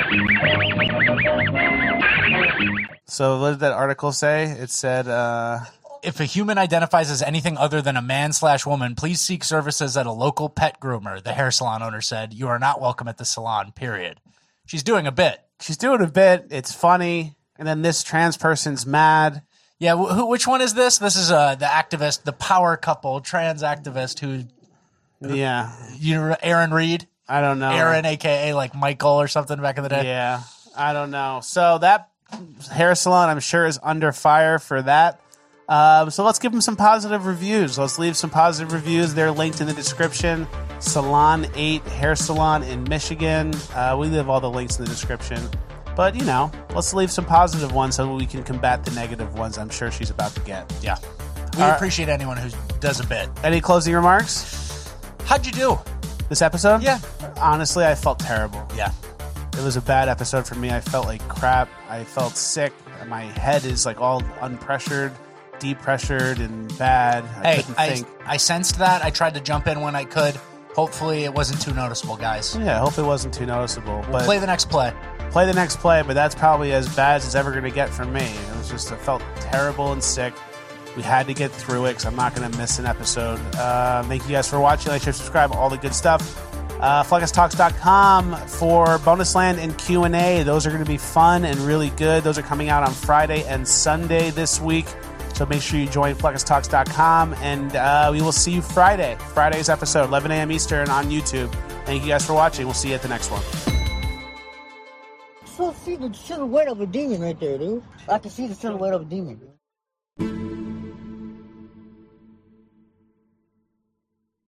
So what did that article say? It said, uh, if a human identifies as anything other than a man slash woman, please seek services at a local pet groomer, the hair salon owner said. You are not welcome at the salon, period. She's doing a bit. She's doing a bit. It's funny. And then this trans person's mad. Yeah, wh- who, which one is this? This is uh, the activist, the power couple, trans activist who... Yeah. You know, Aaron Reed? I don't know. Aaron, a k a like Michael or something back in the day? Yeah, I don't know. So that hair salon, I'm sure, is under fire for that. Um, so let's give them some positive reviews. Let's leave some positive reviews. They're linked in the description. Salon eight Hair Salon in Michigan. Uh, we leave all the links in the description. But, you know, let's leave some positive ones so we can combat the negative ones I'm sure she's about to get. Yeah. We All right. appreciate anyone who does a bit. Any closing remarks? How'd you do? This episode? Yeah. Honestly, I felt terrible. Yeah. It was a bad episode for me. I felt like crap. I felt sick. My head is like all unpressured, depressured, and bad. I Hey, couldn't I, think. I sensed that. I tried to jump in when I could. Hopefully it wasn't too noticeable, guys. Yeah, I hope it wasn't too noticeable. We'll But play the next play. play the next play, but that's probably as bad as it's ever going to get from me. It was just, I felt terrible and sick. We had to get through it because I'm not going to miss an episode. Uh, thank you guys for watching. Like, share, subscribe, all the good stuff. Uh, Fleckus Talks dot com for Bonus Land and Q and A. Those are going to be fun and really good. Those are coming out on Friday and Sunday this week. So make sure you join Fleckus Talks dot com, and uh, we will see you Friday. Friday's episode, eleven a.m. Eastern on YouTube. Thank you guys for watching. We'll see you at the next one. So see the silhouette of a demon right there, dude. I can see the silhouette of a demon.